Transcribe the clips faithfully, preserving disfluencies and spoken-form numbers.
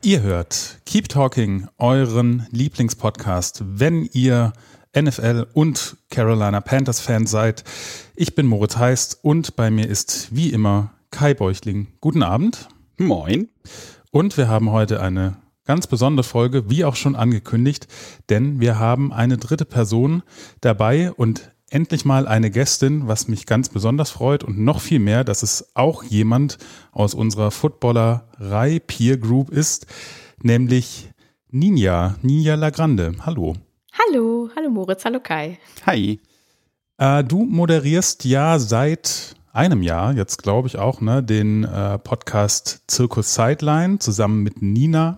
Ihr hört Keep Talking, euren Lieblingspodcast, wenn ihr N F L und Carolina Panthers Fans seid. Ich bin Moritz Heist und bei mir ist wie immer Kai Beuchling. Guten Abend. Moin. Und wir haben heute eine ganz besondere Folge, wie auch schon angekündigt, denn wir haben eine dritte Person dabei und endlich mal eine Gästin, was mich ganz besonders freut und noch viel mehr, dass es auch jemand aus unserer Footballerei Peer Group ist, nämlich Ninja, Ninja Lagrande. Hallo. Hallo, hallo Moritz, hallo Kai. Hi. Äh, du moderierst ja seit einem Jahr, jetzt glaube ich auch, ne, den äh, Podcast Circus Sideline zusammen mit Nina.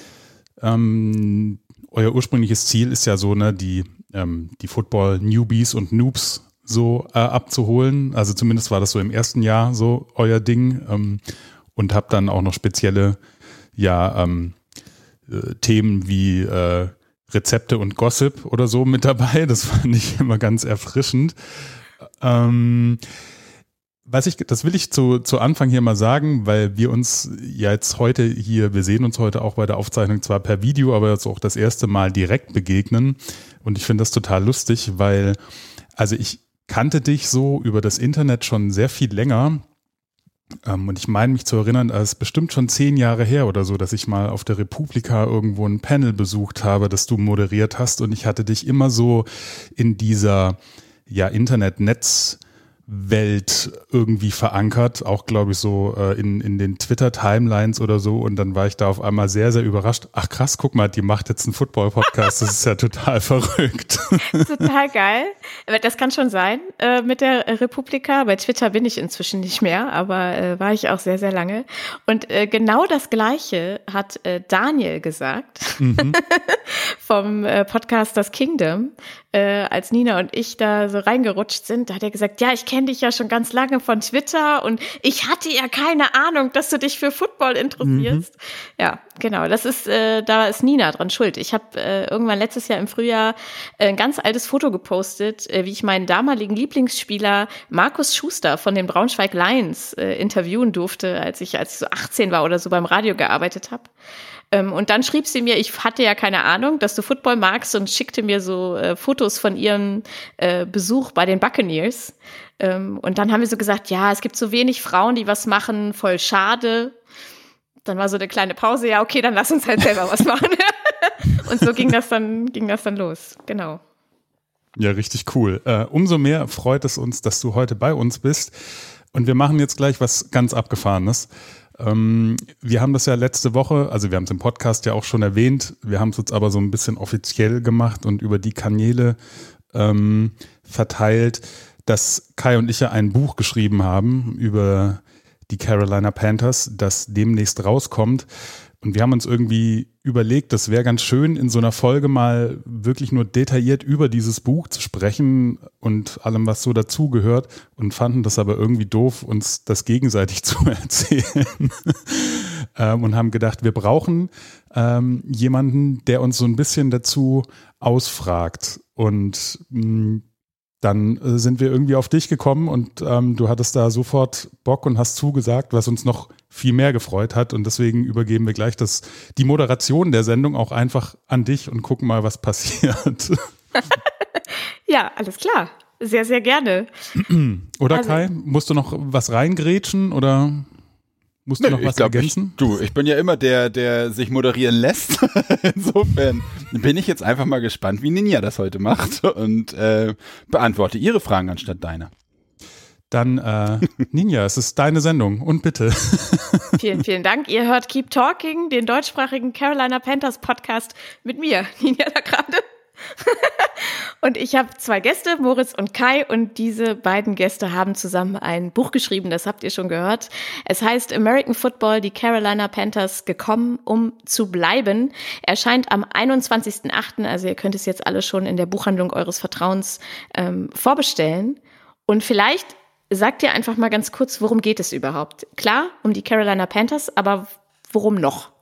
Ähm, euer ursprüngliches Ziel ist ja so, ne, die ähm, die Football-Newbies und Noobs so äh, abzuholen. Also zumindest war das so im ersten Jahr so euer Ding. Ähm, und habt dann auch noch spezielle ja, ähm, äh, Themen wie äh, Rezepte und Gossip oder so mit dabei. Das fand ich immer ganz erfrischend. Ähm, Was ich, das will ich zu, zu Anfang hier mal sagen, weil wir uns ja jetzt heute hier, wir sehen uns heute auch bei der Aufzeichnung zwar per Video, aber jetzt auch das erste Mal direkt begegnen. Und ich finde das total lustig, weil, also ich kannte dich so über das Internet schon sehr viel länger. Ähm, und ich meine mich zu erinnern, es ist bestimmt schon zehn Jahre her oder so, dass ich mal auf der Republika irgendwo ein Panel besucht habe, das du moderiert hast. Und ich hatte dich immer so in dieser, ja, Internet-Netz- Welt irgendwie verankert, auch glaube ich so äh, in, in den Twitter-Timelines oder so, und dann war ich da auf einmal sehr, sehr überrascht. Ach krass, guck mal, die macht jetzt einen Football-Podcast, das ist ja total verrückt. Total geil, das kann schon sein äh, mit der Republika, bei Twitter bin ich inzwischen nicht mehr, aber äh, war ich auch sehr, sehr lange, und äh, genau das Gleiche hat äh, Daniel gesagt, mhm. vom äh, Podcast Das Kingdom, äh, als Nina und ich da so reingerutscht sind, da hat er gesagt, ja, ich kenne dich ja schon ganz lange von Twitter und ich hatte ja keine Ahnung, dass du dich für Football interessierst. Mhm. Ja, genau, das ist, äh, da ist Nina dran schuld. Ich habe äh, irgendwann letztes Jahr im Frühjahr äh, ein ganz altes Foto gepostet, äh, wie ich meinen damaligen Lieblingsspieler Markus Schuster von den Braunschweig Lions äh, interviewen durfte, als ich, als ich so achtzehn war oder so beim Radio gearbeitet habe. Und dann schrieb sie mir, ich hatte ja keine Ahnung, dass du Football magst, und schickte mir so äh, Fotos von ihrem äh, Besuch bei den Buccaneers. Ähm, und dann haben wir so gesagt, ja, es gibt so wenig Frauen, die was machen, voll schade. Dann war so eine kleine Pause, ja, okay, dann lass uns halt selber was machen. Und so ging das dann, ging das dann los, genau. Ja, richtig cool. Äh, umso mehr freut es uns, dass du heute bei uns bist. Und wir machen jetzt gleich was ganz Abgefahrenes. Ähm, wir haben das ja letzte Woche, also wir haben es im Podcast ja auch schon erwähnt, wir haben es jetzt aber so ein bisschen offiziell gemacht und über die Kanäle ähm, verteilt, dass Kai und ich ja ein Buch geschrieben haben über die Carolina Panthers, das demnächst rauskommt. Und wir haben uns irgendwie überlegt, das wäre ganz schön, in so einer Folge mal wirklich nur detailliert über dieses Buch zu sprechen und allem, was so dazugehört, und fanden das aber irgendwie doof, uns das gegenseitig zu erzählen. ähm, und haben gedacht, wir brauchen ähm, jemanden, der uns so ein bisschen dazu ausfragt. Und mh, dann äh, sind wir irgendwie auf dich gekommen und ähm, du hattest da sofort Bock und hast zugesagt, was uns noch viel mehr gefreut hat, und deswegen übergeben wir gleich das, die Moderation der Sendung auch einfach an dich und gucken mal, was passiert. Ja, alles klar. Sehr, sehr gerne. Oder also, Kai, musst du noch was reingrätschen oder musst du nee, noch was ich glaub, ergänzen? Ich, du, ich bin ja immer der, der sich moderieren lässt. Insofern bin ich jetzt einfach mal gespannt, wie Ninja das heute macht, und äh, beantworte ihre Fragen anstatt deiner. Dann, äh, Ninja, es ist deine Sendung, und bitte. Vielen, vielen Dank. Ihr hört Keep Talking, den deutschsprachigen Carolina Panthers Podcast mit mir, Ninja Lagrande. Und ich habe zwei Gäste, Moritz und Kai, und diese beiden Gäste haben zusammen ein Buch geschrieben, das habt ihr schon gehört. Es heißt American Football, die Carolina Panthers gekommen, um zu bleiben. Erscheint am einundzwanzigsten achten, also ihr könnt es jetzt alle schon in der Buchhandlung eures Vertrauens ähm, vorbestellen. Und vielleicht sagt ihr einfach mal ganz kurz, worum geht es überhaupt? Klar, um die Carolina Panthers, aber worum noch?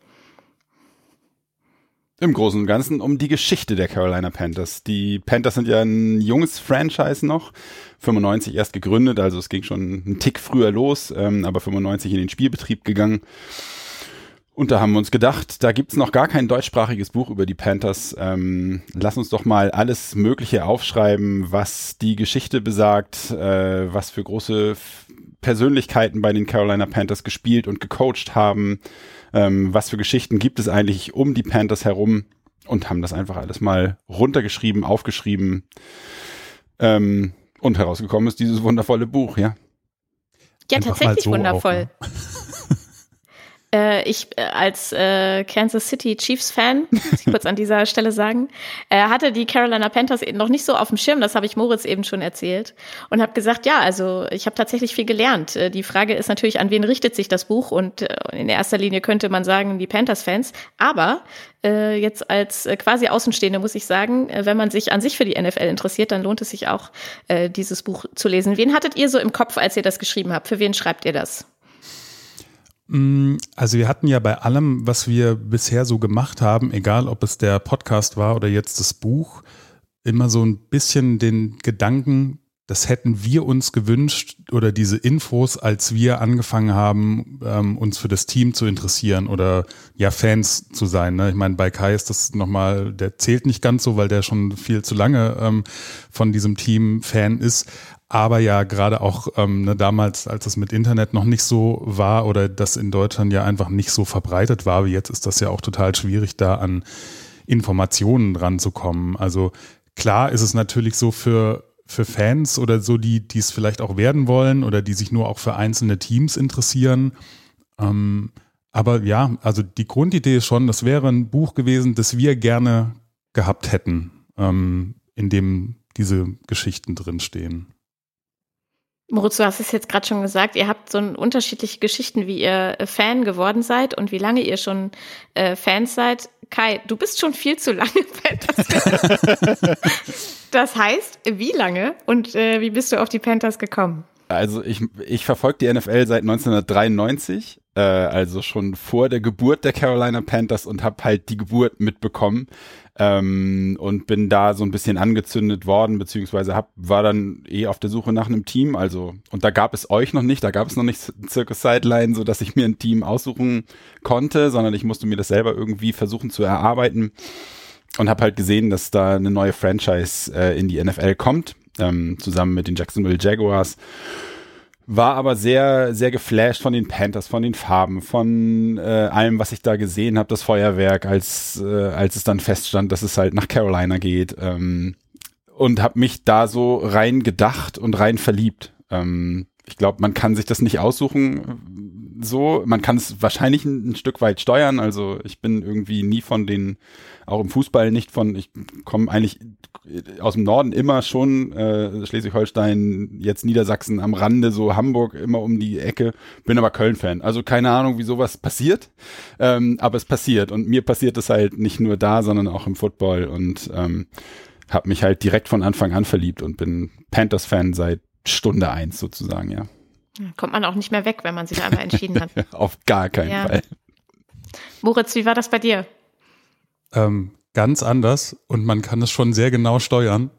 Im Großen und Ganzen um die Geschichte der Carolina Panthers. Die Panthers sind ja ein junges Franchise noch, fünfundneunzig erst gegründet, also es ging schon einen Tick früher los, ähm, aber fünfundneunzig in den Spielbetrieb gegangen. Und da haben wir uns gedacht, da gibt's noch gar kein deutschsprachiges Buch über die Panthers. Ähm, lass uns doch mal alles Mögliche aufschreiben, was die Geschichte besagt, äh, was für große F- Persönlichkeiten bei den Carolina Panthers gespielt und gecoacht haben, ähm, was für Geschichten gibt es eigentlich um die Panthers herum, und haben das einfach alles mal runtergeschrieben, aufgeschrieben, ähm, und herausgekommen ist dieses wundervolle Buch, ja. Ja, Einfach tatsächlich mal so wundervoll. Auch, ne? Äh, ich äh, als äh, Kansas City Chiefs-Fan, muss ich kurz an dieser Stelle sagen, äh, hatte die Carolina Panthers noch nicht so auf dem Schirm, das habe ich Moritz eben schon erzählt, und habe gesagt, ja, also ich habe tatsächlich viel gelernt. Äh, die Frage ist natürlich, an wen richtet sich das Buch, und äh, in erster Linie könnte man sagen, die Panthers-Fans, aber äh, jetzt als äh, quasi Außenstehende muss ich sagen, äh, wenn man sich an sich für die N F L interessiert, dann lohnt es sich auch, äh, dieses Buch zu lesen. Wen hattet ihr so im Kopf, als ihr das geschrieben habt? Für wen schreibt ihr das? Also wir hatten ja bei allem, was wir bisher so gemacht haben, egal ob es der Podcast war oder jetzt das Buch, immer so ein bisschen den Gedanken, das hätten wir uns gewünscht, oder diese Infos, als wir angefangen haben, ähm, uns für das Team zu interessieren oder ja Fans zu sein. Ne? Ich meine, bei Kai ist das nochmal, der zählt nicht ganz so, weil der schon viel zu lange ähm, von diesem Team Fan ist. Aber ja, gerade auch ähm, ne, damals, als es mit Internet noch nicht so war oder das in Deutschland ja einfach nicht so verbreitet war wie jetzt, ist das ja auch total schwierig, da an Informationen ranzukommen. Also klar ist es natürlich so für für Fans oder so, die die es vielleicht auch werden wollen oder die sich nur auch für einzelne Teams interessieren. Ähm, aber ja, also die Grundidee ist schon, das wäre ein Buch gewesen, das wir gerne gehabt hätten, ähm, in dem diese Geschichten drinstehen. Moritz, du hast es jetzt gerade schon gesagt, ihr habt so unterschiedliche Geschichten, wie ihr Fan geworden seid und wie lange ihr schon äh, Fans seid. Kai, du bist schon viel zu lange Panthers. Das heißt, wie lange und äh, wie bist du auf die Panthers gekommen? Also ich, ich verfolge die N F L seit neunzehnhundertdreiundneunzig, äh, also schon vor der Geburt der Carolina Panthers, und habe halt die Geburt mitbekommen, ähm, und bin da so ein bisschen angezündet worden, beziehungsweise hab, war dann eh auf der Suche nach einem Team, also, und da gab es euch noch nicht, da gab es noch nicht Circus Sideline, so dass ich mir ein Team aussuchen konnte, sondern ich musste mir das selber irgendwie versuchen zu erarbeiten, und habe halt gesehen, dass da eine neue Franchise äh, in die N F L kommt, ähm, zusammen mit den Jacksonville Jaguars. War aber sehr, sehr geflasht von den Panthers, von den Farben, von äh, allem, was ich da gesehen habe, das Feuerwerk, als äh, als es dann feststand, dass es halt nach Carolina geht, ähm, und habe mich da so rein gedacht und rein verliebt. Ähm, ich glaube, man kann sich das nicht aussuchen, so, man kann es wahrscheinlich ein, ein Stück weit steuern, also ich bin irgendwie nie von den, auch im Fußball nicht von, ich komme eigentlich aus dem Norden immer schon, äh, Schleswig-Holstein, jetzt Niedersachsen am Rande, so Hamburg immer um die Ecke, bin aber Köln-Fan. Also keine Ahnung, wie sowas passiert, ähm, aber es passiert, und mir passiert es halt nicht nur da, sondern auch im Football, und ähm, habe mich halt direkt von Anfang an verliebt und bin Panthers-Fan seit Stunde eins sozusagen, ja. Kommt man auch nicht mehr weg, wenn man sich einmal entschieden hat. Auf gar keinen ja. Fall. Moritz, wie war das bei dir? Ähm, ganz anders, und man kann es schon sehr genau steuern,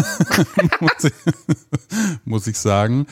muss, ich, muss ich sagen.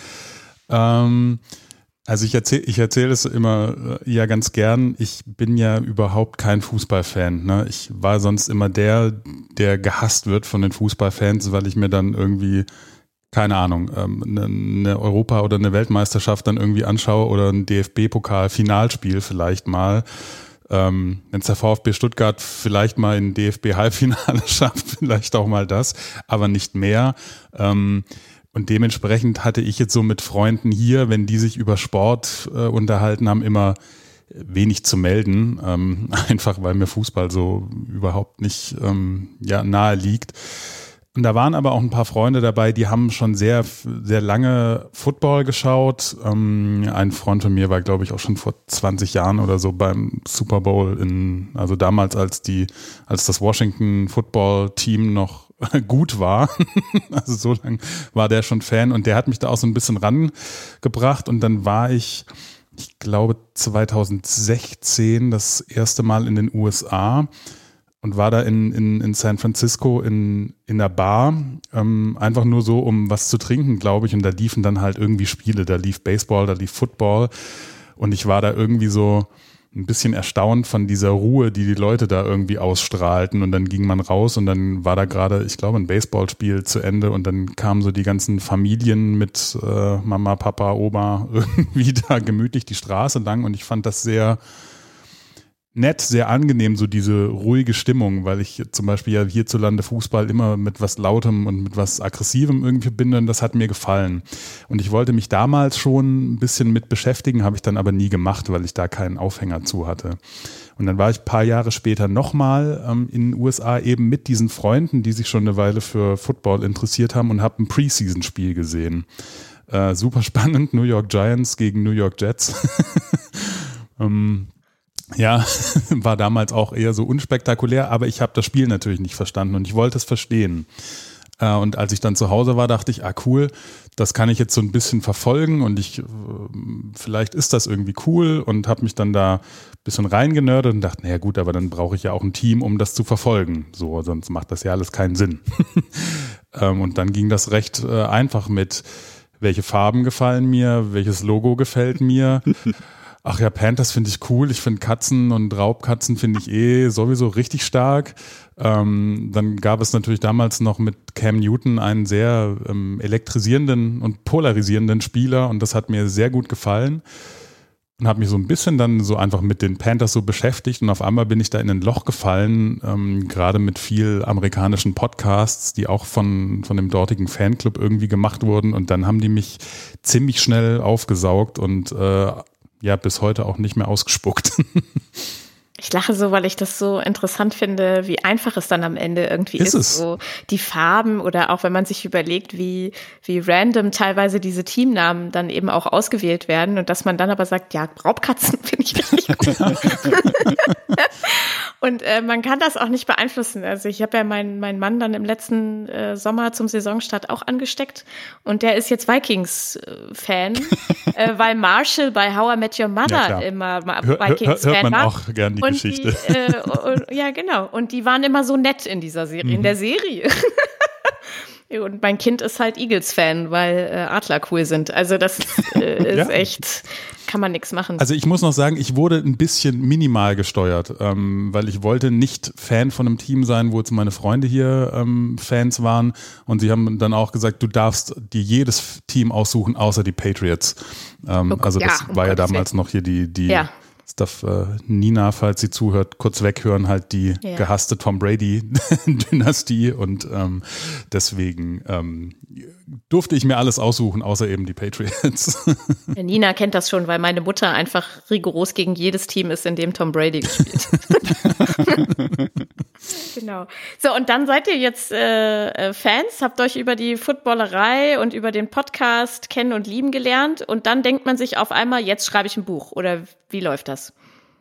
Ähm, also ich erzähle ich erzähl es immer äh, ja ganz gern, ich bin ja überhaupt kein Fußballfan. Ne? Ich war sonst immer der, der gehasst wird von den Fußballfans, weil ich mir dann irgendwie, keine Ahnung, eine, eine Europa- oder eine Weltmeisterschaft dann irgendwie anschaue oder ein D F B-Pokal-Finalspiel vielleicht mal. Ähm, wenn es der VfB Stuttgart vielleicht mal in D F B-Halbfinale schafft, vielleicht auch mal das, aber nicht mehr. Ähm, und dementsprechend hatte ich jetzt so mit Freunden hier, wenn die sich über Sport äh, unterhalten haben, immer wenig zu melden, ähm, einfach weil mir Fußball so überhaupt nicht ähm, ja, nahe liegt. Und da waren aber auch ein paar Freunde dabei, die haben schon sehr, sehr lange Football geschaut. Ähm, ein Freund von mir war, glaube ich, auch schon vor zwanzig Jahren oder so beim Super Bowl in, also damals, als die, als das Washington Football Team noch gut war. Also so lange war der schon Fan, und der hat mich da auch so ein bisschen rangebracht, und dann war ich, ich glaube, zweitausendsechzehn das erste Mal in den U S A. Und war da in, in, in San Francisco in, in der Bar, ähm, einfach nur so, um was zu trinken, glaube ich. Und da liefen dann halt irgendwie Spiele. Da lief Baseball, da lief Football. Und ich war da irgendwie so, ein bisschen erstaunt von dieser Ruhe, die die Leute da irgendwie ausstrahlten. Und dann ging man raus und dann war da gerade, ich glaube, ein Baseballspiel zu Ende und dann kamen so die ganzen Familien mit äh, Mama, Papa, Oma irgendwie da gemütlich die Straße lang und ich fand das sehr nett, sehr angenehm, so diese ruhige Stimmung, weil ich zum Beispiel ja hierzulande Fußball immer mit was Lautem und mit was Aggressivem irgendwie verbinde und das hat mir gefallen. Und ich wollte mich damals schon ein bisschen mit beschäftigen, habe ich dann aber nie gemacht, weil ich da keinen Aufhänger zu hatte. Und dann war ich ein paar Jahre später nochmal ähm, in den U S A eben mit diesen Freunden, die sich schon eine Weile für Football interessiert haben und habe ein Preseason-Spiel gesehen. Äh, super spannend, New York Giants gegen New York Jets. ähm, Ja, war damals auch eher so unspektakulär, aber ich habe das Spiel natürlich nicht verstanden und ich wollte es verstehen. Und als ich dann zu Hause war, dachte ich, ah cool, das kann ich jetzt so ein bisschen verfolgen und ich, vielleicht ist das irgendwie cool und habe mich dann da ein bisschen reingenördet und dachte, naja gut, aber dann brauche ich ja auch ein Team, um das zu verfolgen. So, sonst macht das ja alles keinen Sinn. Und dann ging das recht einfach mit, welche Farben gefallen mir, welches Logo gefällt mir. Ach ja, Panthers finde ich cool. Ich finde Katzen und Raubkatzen finde ich eh sowieso richtig stark. Ähm, dann gab es natürlich damals noch mit Cam Newton einen sehr ähm, elektrisierenden und polarisierenden Spieler und das hat mir sehr gut gefallen und habe mich so ein bisschen dann so einfach mit den Panthers so beschäftigt und auf einmal bin ich da in ein Loch gefallen, ähm, gerade mit viel amerikanischen Podcasts, die auch von, von dem dortigen Fanclub irgendwie gemacht wurden und dann haben die mich ziemlich schnell aufgesaugt und äh, ja, bis heute auch nicht mehr ausgespuckt. Ich lache so, weil ich das so interessant finde, wie einfach es dann am Ende irgendwie ist. ist. So die Farben oder auch wenn man sich überlegt, wie, wie random teilweise diese Teamnamen dann eben auch ausgewählt werden und dass man dann aber sagt, ja, Raubkatzen finde ich richtig gut. Und äh, man kann das auch nicht beeinflussen. Also ich habe ja meinen meinen Mann dann im letzten äh, Sommer zum Saisonstart auch angesteckt und der ist jetzt Vikings-Fan, äh, weil Marshall bei How I Met Your Mother ja, immer Vikings-Fan war. Hört man auch gerne die und Geschichte. Die, äh, und, ja, genau. Und die waren immer so nett in dieser Serie, mhm. in der Serie. Und mein Kind ist halt Eagles-Fan, weil äh, Adler cool sind. Also das äh, ist ja. echt, kann man nichts machen. Also ich muss noch sagen, ich wurde ein bisschen minimal gesteuert, ähm, weil ich wollte nicht Fan von einem Team sein, wo jetzt meine Freunde hier ähm, Fans waren. Und sie haben dann auch gesagt, du darfst dir jedes Team aussuchen, außer die Patriots. Ähm, okay, also das ja, war ja damals noch hier die, die ja. darf äh, Nina, falls sie zuhört, kurz weghören, halt die ja. gehasste Tom Brady-Dynastie und ähm, deswegen ähm, durfte ich mir alles aussuchen, außer eben die Patriots. Ja, Nina kennt das schon, weil meine Mutter einfach rigoros gegen jedes Team ist, in dem Tom Brady gespielt. Genau. So, und dann seid ihr jetzt äh, Fans, habt euch über die Footballerei und über den Podcast kennen und lieben gelernt und dann denkt man sich auf einmal, jetzt schreibe ich ein Buch oder wie läuft das?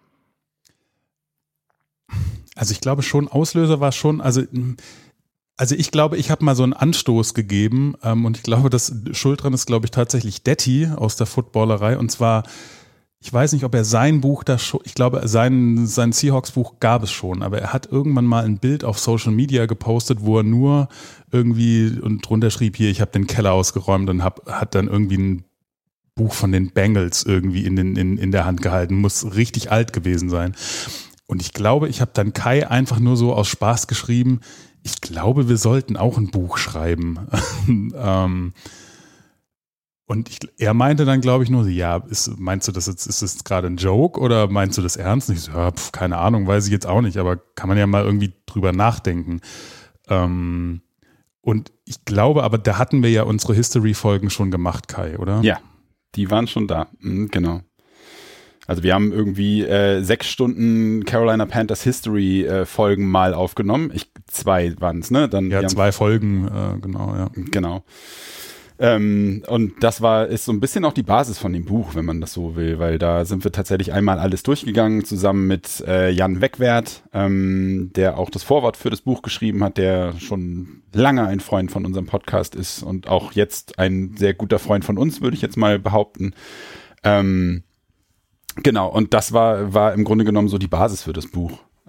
Also ich glaube schon, Auslöser war schon, also Also ich glaube, ich habe mal so einen Anstoß gegeben ähm, und ich glaube, das Schuld dran ist, glaube ich, tatsächlich Detti aus der Footballerei und zwar, ich weiß nicht, ob er sein Buch da schon, ich glaube, sein, sein Seahawks-Buch gab es schon, aber er hat irgendwann mal ein Bild auf Social Media gepostet, wo er nur irgendwie und drunter schrieb, hier, ich habe den Keller ausgeräumt und hab, hat dann irgendwie ein Buch von den Bengals irgendwie in, den, in, in der Hand gehalten, muss richtig alt gewesen sein. Und ich glaube, ich habe dann Kai einfach nur so aus Spaß geschrieben, ich glaube, wir sollten auch ein Buch schreiben. ähm, und ich, er meinte dann, glaube ich, nur, ja, ist, meinst du das jetzt, ist das gerade ein Joke oder meinst du das ernst? Und ich so, ja, pf, keine Ahnung, weiß ich jetzt auch nicht, aber kann man ja mal irgendwie drüber nachdenken. Ähm, und ich glaube, aber da hatten wir ja unsere History-Folgen schon gemacht, Kai, oder? Ja, die waren schon da, mhm, genau. Also wir haben irgendwie äh, sechs Stunden Carolina Panthers History äh, Folgen mal aufgenommen. Ich, zwei waren es, ne? Dann, ja, zwei Folgen, äh, genau, ja. Genau. Ähm, und das war, ist so ein bisschen auch die Basis von dem Buch, wenn man das so will, weil da sind wir tatsächlich einmal alles durchgegangen, zusammen mit äh, Jan Wegwert, ähm, der auch das Vorwort für das Buch geschrieben hat, der schon lange ein Freund von unserem Podcast ist und auch jetzt ein sehr guter Freund von uns, würde ich jetzt mal behaupten. Ähm, Genau, und das war, war im Grunde genommen so die Basis für das Buch.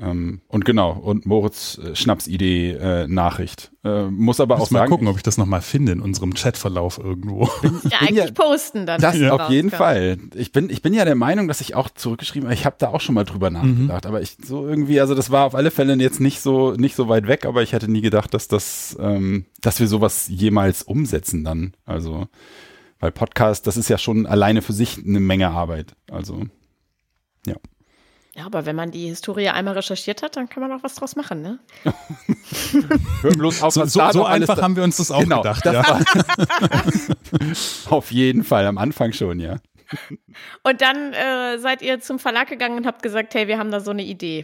Ähm, und genau, und Moritz äh, Schnapsidee äh, Nachricht. Äh, muss aber muss auch mal sagen. Mal gucken, ob ich das nochmal finde in unserem Chatverlauf irgendwo. Bin, ja, eigentlich ja, posten dann. Das ja. Auf jeden Fall. Ich bin, ich bin ja der Meinung, dass ich auch zurückgeschrieben habe, ich habe da auch schon mal drüber nachgedacht, mhm. aber ich so irgendwie, also das war auf alle Fälle jetzt nicht so, nicht so weit weg, aber ich hätte nie gedacht, dass das, ähm, dass wir sowas jemals umsetzen dann. Also, weil Podcast, das ist ja schon alleine für sich eine Menge Arbeit. Also, ja. Ja, aber wenn man die Historie einmal recherchiert hat, dann kann man auch was draus machen, ne? Hör bloß auf, so was so, da so alles einfach da haben wir uns das auch genau, gedacht. Das ja. war auf jeden Fall, am Anfang schon, ja. Und dann äh, seid ihr zum Verlag gegangen und habt gesagt, hey, wir haben da so eine Idee.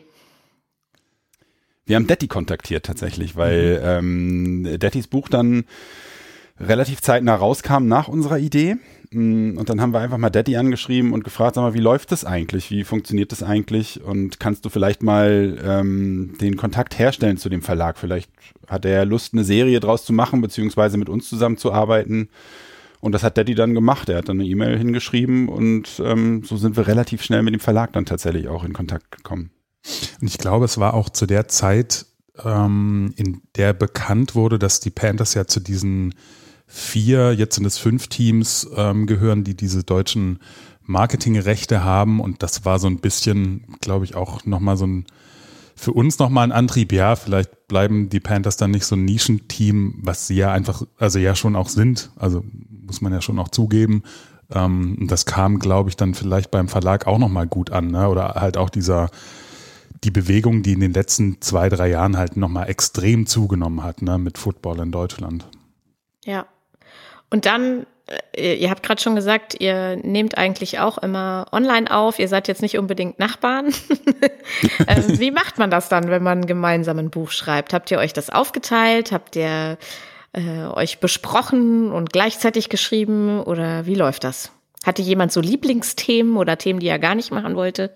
Wir haben Detti kontaktiert tatsächlich, weil mhm. ähm, Dettis Buch dann relativ zeitnah rauskam nach unserer Idee. Und dann haben wir einfach mal Detti angeschrieben und gefragt, sag mal, wie läuft das eigentlich? Wie funktioniert das eigentlich? Und kannst du vielleicht mal ähm, den Kontakt herstellen zu dem Verlag? Vielleicht hat er Lust, eine Serie draus zu machen, beziehungsweise mit uns zusammenzuarbeiten. Und das hat Detti dann gemacht. Er hat dann eine E-Mail hingeschrieben und ähm, so sind wir relativ schnell mit dem Verlag dann tatsächlich auch in Kontakt gekommen. Und ich glaube, es war auch zu der Zeit, ähm, in der bekannt wurde, dass die Panthers ja zu diesen vier, jetzt sind es fünf Teams ähm, gehören, die diese deutschen Marketingrechte haben, und das war so ein bisschen, glaube ich, auch nochmal so ein, für uns nochmal ein Antrieb, ja, vielleicht bleiben die Panthers dann nicht so ein Nischenteam, was sie ja einfach, also ja schon auch sind, also muss man ja schon auch zugeben. Ähm, das kam, glaube ich, dann vielleicht beim Verlag auch nochmal gut an, ne? Oder halt auch dieser, die Bewegung, die in den letzten zwei, drei Jahren halt nochmal extrem zugenommen hat, ne, mit Football in Deutschland. Ja. Und dann, ihr habt gerade schon gesagt, ihr nehmt eigentlich auch immer online auf. Ihr seid jetzt nicht unbedingt Nachbarn. ähm, wie macht man das dann, wenn man gemeinsam ein Buch schreibt? Habt ihr euch das aufgeteilt? Habt ihr äh, euch besprochen und gleichzeitig geschrieben? Oder wie läuft das? Hatte jemand so Lieblingsthemen oder Themen, die er gar nicht machen wollte?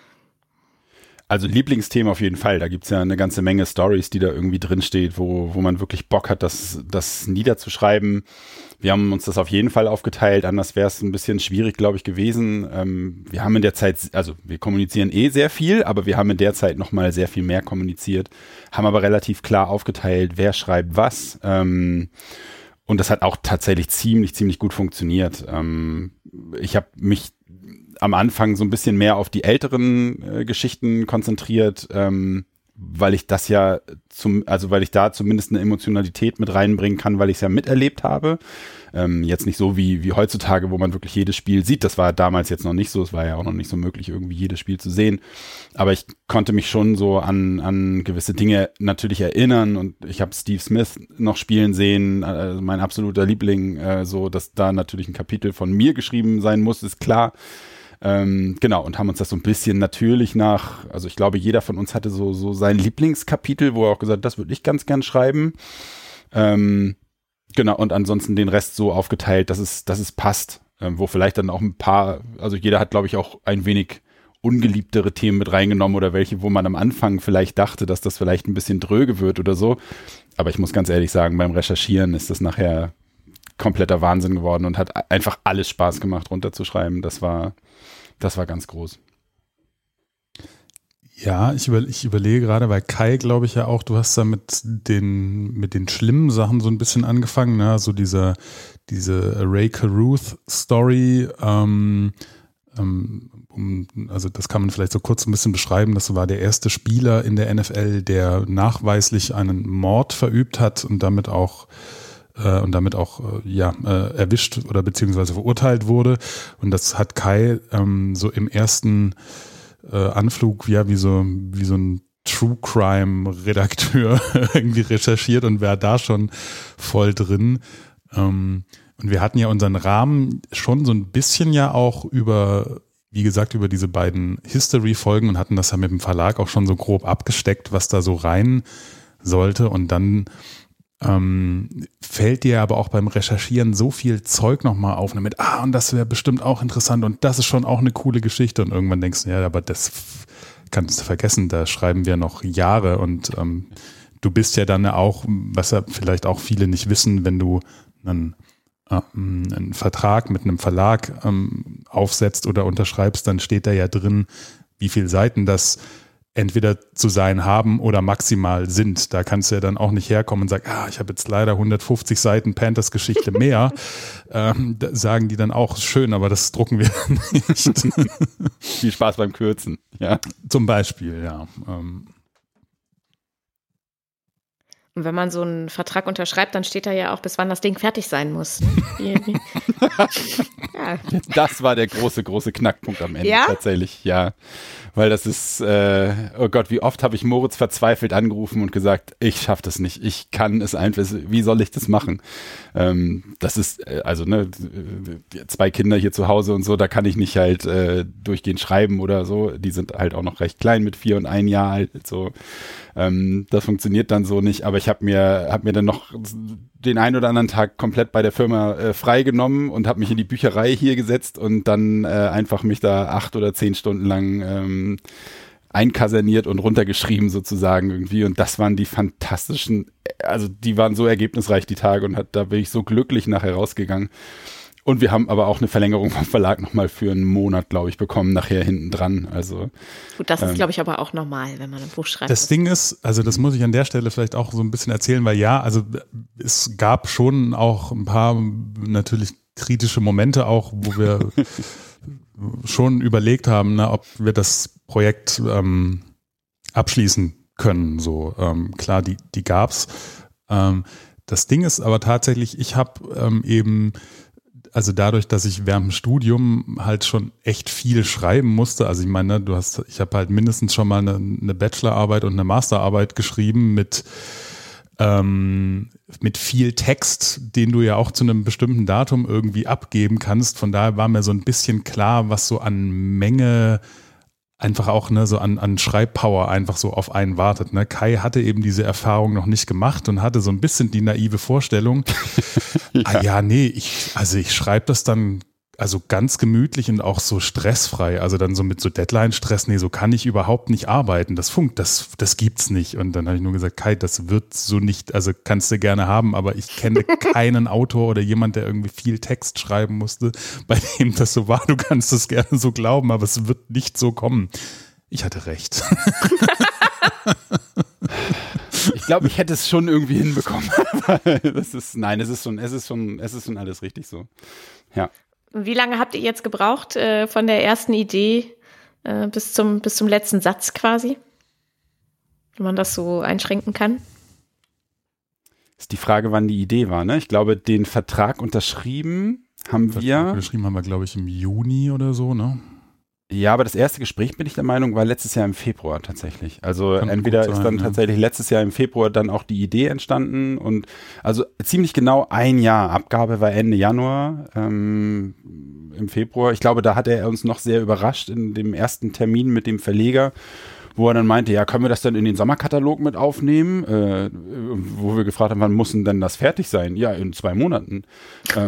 Also Lieblingsthema auf jeden Fall. Da gibt's ja eine ganze Menge Stories, die da irgendwie drinsteht, wo, wo man wirklich Bock hat, das, das niederzuschreiben. Wir haben uns das auf jeden Fall aufgeteilt, anders wäre es ein bisschen schwierig, glaube ich, gewesen. Ähm, wir haben in der Zeit, also wir kommunizieren eh sehr viel, aber wir haben in der Zeit nochmal sehr viel mehr kommuniziert, haben aber relativ klar aufgeteilt, wer schreibt was. Ähm, und das hat auch tatsächlich ziemlich, ziemlich gut funktioniert. Ähm, ich habe mich am Anfang so ein bisschen mehr auf die älteren äh, Geschichten konzentriert, ähm, weil ich das ja zum, also weil ich da zumindest eine Emotionalität mit reinbringen kann, weil ich es ja miterlebt habe. Ähm, jetzt nicht so wie, wie heutzutage, wo man wirklich jedes Spiel sieht. Das war damals jetzt noch nicht so. Es war ja auch noch nicht so möglich, irgendwie jedes Spiel zu sehen. Aber ich konnte mich schon so an, an gewisse Dinge natürlich erinnern, und ich habe Steve Smith noch spielen sehen, äh, mein absoluter Liebling, äh, so, dass da natürlich ein Kapitel von mir geschrieben sein muss, ist klar. Ähm, genau, und haben uns das so ein bisschen natürlich nach, also ich glaube, jeder von uns hatte so, so sein Lieblingskapitel, wo er auch gesagt hat, das würde ich ganz gern schreiben. Ähm, genau, und ansonsten den Rest so aufgeteilt, dass es, dass es passt, ähm, wo vielleicht dann auch ein paar, also jeder hat, glaube ich, auch ein wenig ungeliebtere Themen mit reingenommen oder welche, wo man am Anfang vielleicht dachte, dass das vielleicht ein bisschen dröge wird oder so. Aber ich muss ganz ehrlich sagen, beim Recherchieren ist das nachher kompletter Wahnsinn geworden und hat einfach alles Spaß gemacht, runterzuschreiben. Das war Das war ganz groß. Ja, ich, über, ich überlege gerade, weil Kai, glaube ich ja auch, du hast da mit den, mit den schlimmen Sachen so ein bisschen angefangen, ne? So diese, diese Ray Caruth Story, ähm, ähm, um, also das kann man vielleicht so kurz ein bisschen beschreiben. Das war der erste Spieler in der N F L, der nachweislich einen Mord verübt hat und damit auch Äh, und damit auch äh, ja äh, erwischt oder beziehungsweise verurteilt wurde. Und das hat Kai ähm, so im ersten äh, Anflug ja wie so wie so ein True Crime Redakteur irgendwie recherchiert und war da schon voll drin. Ähm, und wir hatten ja unseren Rahmen schon so ein bisschen ja auch über, wie gesagt, über diese beiden History-Folgen und hatten das ja mit dem Verlag auch schon so grob abgesteckt, was da so rein sollte. Und dann Ähm, fällt dir aber auch beim Recherchieren so viel Zeug nochmal auf, mit, ah, und das wäre bestimmt auch interessant und das ist schon auch eine coole Geschichte, und irgendwann denkst du, ja, aber das kannst du vergessen, da schreiben wir noch Jahre, und ähm, du bist ja dann auch, was ja vielleicht auch viele nicht wissen, wenn du einen, äh, einen Vertrag mit einem Verlag ähm, aufsetzt oder unterschreibst, dann steht da ja drin, wie viele Seiten das entweder zu sein haben oder maximal sind. Da kannst du ja dann auch nicht herkommen und sagen, ah, ich habe jetzt leider hundertfünfzig Seiten Panthers-Geschichte mehr. ähm, da sagen die dann auch, schön, aber das drucken wir nicht. Viel Spaß beim Kürzen, ja. Zum Beispiel, ja. Ähm. Und wenn man so einen Vertrag unterschreibt, dann steht da ja auch, bis wann das Ding fertig sein muss. Ne? Ja. Das war der große, große Knackpunkt am Ende, ja? tatsächlich, ja. Weil das ist, äh, oh Gott, wie oft habe ich Moritz verzweifelt angerufen und gesagt, ich schaffe das nicht, ich kann es einfach, wie soll ich das machen? Ähm, das ist, äh, also ne, zwei Kinder hier zu Hause und so, da kann ich nicht halt äh, durchgehend schreiben oder so, die sind halt auch noch recht klein mit vier und ein Jahr alt, so. Ähm, das funktioniert dann so nicht, aber ich habe mir, hab mir dann noch den einen oder anderen Tag komplett bei der Firma äh, freigenommen und habe mich in die Bücherei hier gesetzt und dann äh, einfach mich da acht oder zehn Stunden lang ähm, einkaserniert und runtergeschrieben sozusagen irgendwie und das waren die fantastischen, also die waren so ergebnisreich die Tage und hat, da bin ich so glücklich nachher rausgegangen. Und wir haben aber auch eine Verlängerung vom Verlag nochmal für einen Monat, glaube ich, bekommen, nachher hinten dran. Also, gut, das ist, ähm, glaube ich, aber auch normal, wenn man ein Buch schreibt. Das Ding ist, also das muss ich an der Stelle vielleicht auch so ein bisschen erzählen, weil ja, also es gab schon auch ein paar natürlich kritische Momente auch, wo wir schon überlegt haben, na, ob wir das Projekt ähm, abschließen können. So ähm, klar, die, die gab's. Ähm, das Ding ist aber tatsächlich, ich habe ähm, eben also dadurch, dass ich während dem Studium halt schon echt viel schreiben musste, also ich meine, du hast, ich habe halt mindestens schon mal eine, eine Bachelorarbeit und eine Masterarbeit geschrieben mit ähm, mit viel Text, den du ja auch zu einem bestimmten Datum irgendwie abgeben kannst. Von daher war mir so ein bisschen klar, was so an Menge einfach auch ne, so an, an Schreibpower einfach so auf einen wartet. Ne? Kai hatte eben diese Erfahrung noch nicht gemacht und hatte so ein bisschen die naive Vorstellung, ja. ah ja, nee, ich, also ich schreibe das dann also ganz gemütlich und auch so stressfrei. Also dann so mit so Deadline-Stress, nee, so kann ich überhaupt nicht arbeiten. Das funkt, das, das gibt's nicht. Und dann habe ich nur gesagt, Kai, das wird so nicht, also kannst du gerne haben, aber ich kenne keinen Autor oder jemand, der irgendwie viel Text schreiben musste, bei dem das so war. Du kannst es gerne so glauben, aber es wird nicht so kommen. Ich hatte recht. Ich glaube, ich hätte es schon irgendwie hinbekommen. das ist, nein, es ist schon, es ist schon, es ist schon alles richtig so. Ja. Wie lange habt ihr jetzt gebraucht äh, von der ersten Idee äh, bis zum, bis zum letzten Satz quasi? Wenn man das so einschränken kann? Ist die Frage, wann die Idee war, ne? Ich glaube, den Vertrag unterschrieben haben Vertrag wir. Unterschrieben haben wir, glaube ich, im Juni oder so, ne? Ja, aber das erste Gespräch, bin ich der Meinung, war letztes Jahr im Februar tatsächlich. Also Kann entweder sein, ist dann ja. tatsächlich letztes Jahr im Februar dann auch die Idee entstanden und also ziemlich genau ein Jahr. Abgabe war Ende Januar ähm, im Februar. Ich glaube, da hat er uns noch sehr überrascht in dem ersten Termin mit dem Verleger, wo er dann meinte, ja, können wir das dann in den Sommerkatalog mit aufnehmen? Äh, wo wir gefragt haben, wann muss denn das fertig sein? Ja, in zwei Monaten. ähm,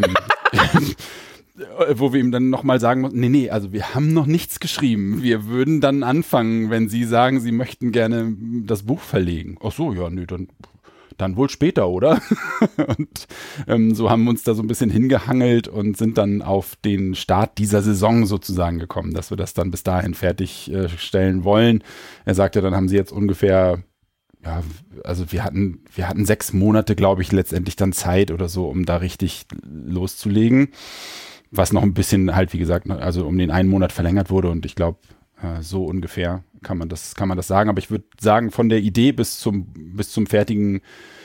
wo wir ihm dann nochmal sagen mussten, nee, nee, also wir haben noch nichts geschrieben. Wir würden dann anfangen, wenn Sie sagen, Sie möchten gerne das Buch verlegen. Ach so, ja, nee, dann, dann wohl später, oder? Und ähm, so haben wir uns da so ein bisschen hingehangelt und sind dann auf den Start dieser Saison sozusagen gekommen, dass wir das dann bis dahin fertigstellen wollen. Er sagte, dann haben Sie jetzt ungefähr ja, also wir hatten, wir hatten sechs Monate, glaube ich, letztendlich dann Zeit oder so, um da richtig loszulegen. Was noch ein bisschen halt, wie gesagt, also um den einen Monat verlängert wurde und ich glaube, so ungefähr kann man das, kann man das sagen. Aber ich würde sagen, von der Idee bis zum, bis zum fertigen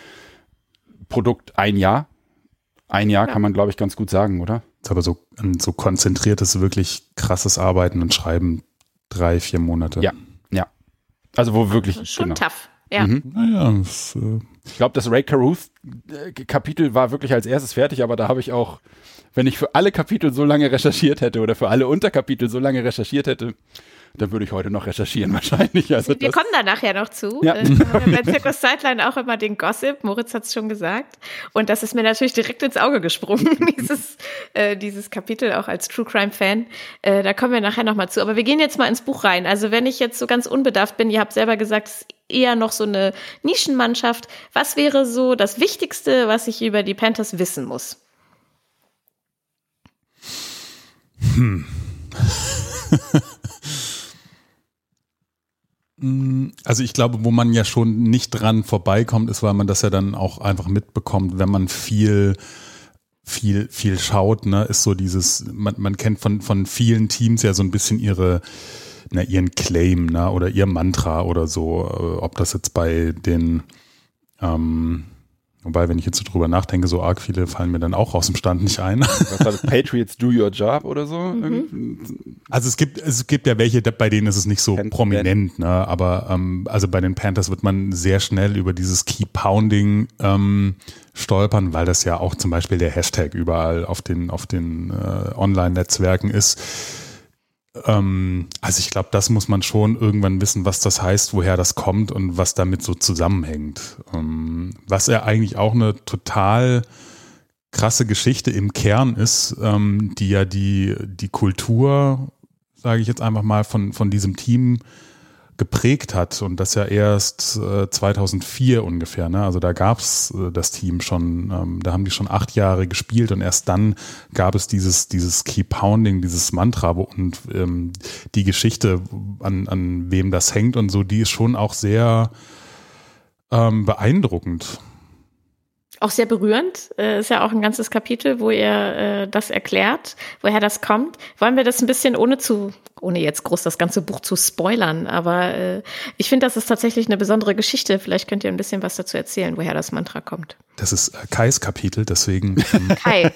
Produkt ein Jahr. Ein Jahr ja. Kann man, glaube ich, ganz gut sagen, oder? Ist aber so ein so konzentriertes, wirklich krasses Arbeiten und Schreiben drei, vier Monate. Ja, ja. Also wo wirklich. Also schon genau. tough. Ja. Mhm. Naja, das, äh ich glaube, das Ray Caruth-Kapitel war wirklich als erstes fertig, aber da habe ich auch, wenn ich für alle Kapitel so lange recherchiert hätte oder für alle Unterkapitel so lange recherchiert hätte, dann würde ich heute noch recherchieren wahrscheinlich. Also wir das, kommen da nachher noch zu. Ja. Äh, wir haben ja bei Circus Sideline auch immer den Gossip, Moritz hat es schon gesagt. Und das ist mir natürlich direkt ins Auge gesprungen, dieses, äh, dieses Kapitel, auch als True Crime Fan. Äh, da kommen wir nachher noch mal zu. Aber wir gehen jetzt mal ins Buch rein. Also wenn ich jetzt so ganz unbedarft bin, ihr habt selber gesagt, es ist eher noch so eine Nischenmannschaft. Was wäre so das Wichtigste, was ich über die Panthers wissen muss? Hm. Also ich glaube, wo man ja schon nicht dran vorbeikommt, ist, weil man das ja dann auch einfach mitbekommt, wenn man viel viel viel schaut, ne, ist so dieses, man, man kennt von von vielen Teams ja so ein bisschen ihre, ne, ihren Claim, ne, oder ihr Mantra oder so, ob das jetzt bei den ähm, wobei, wenn ich jetzt so drüber nachdenke, so arg viele fallen mir dann auch aus dem Stand nicht ein. Was war das? Patriots do your job oder so? Mhm. Also es gibt es gibt ja welche, bei denen ist es nicht so Pan- prominent, ne? Aber ähm, also bei den Panthers wird man sehr schnell über dieses Keep Pounding ähm, stolpern, weil das ja auch zum Beispiel der Hashtag überall auf den auf den äh, Online-Netzwerken ist. Ähm, also ich glaube, das muss man schon irgendwann wissen, was das heißt, woher das kommt und was damit so zusammenhängt. Ähm, was ja eigentlich auch eine total krasse Geschichte im Kern ist, ähm, die ja die, die Kultur, sage ich jetzt einfach mal, von, von diesem Team geprägt hat, und das ja erst äh, zweitausendvier ungefähr, ne? Also da gab es äh, das Team schon, ähm, da haben die schon acht Jahre gespielt, und erst dann gab es dieses dieses Keep Pounding, dieses Mantra, und ähm, die Geschichte, an, an wem das hängt und so, die ist schon auch sehr ähm, beeindruckend. Auch sehr berührend. Äh, ist ja auch ein ganzes Kapitel, wo ihr äh, das erklärt, woher das kommt. Wollen wir das ein bisschen, ohne zu, ohne jetzt groß das ganze Buch zu spoilern, aber äh, ich finde, das ist tatsächlich eine besondere Geschichte. Vielleicht könnt ihr ein bisschen was dazu erzählen, woher das Mantra kommt. Das ist äh, Kais Kapitel, deswegen. Ähm Kai.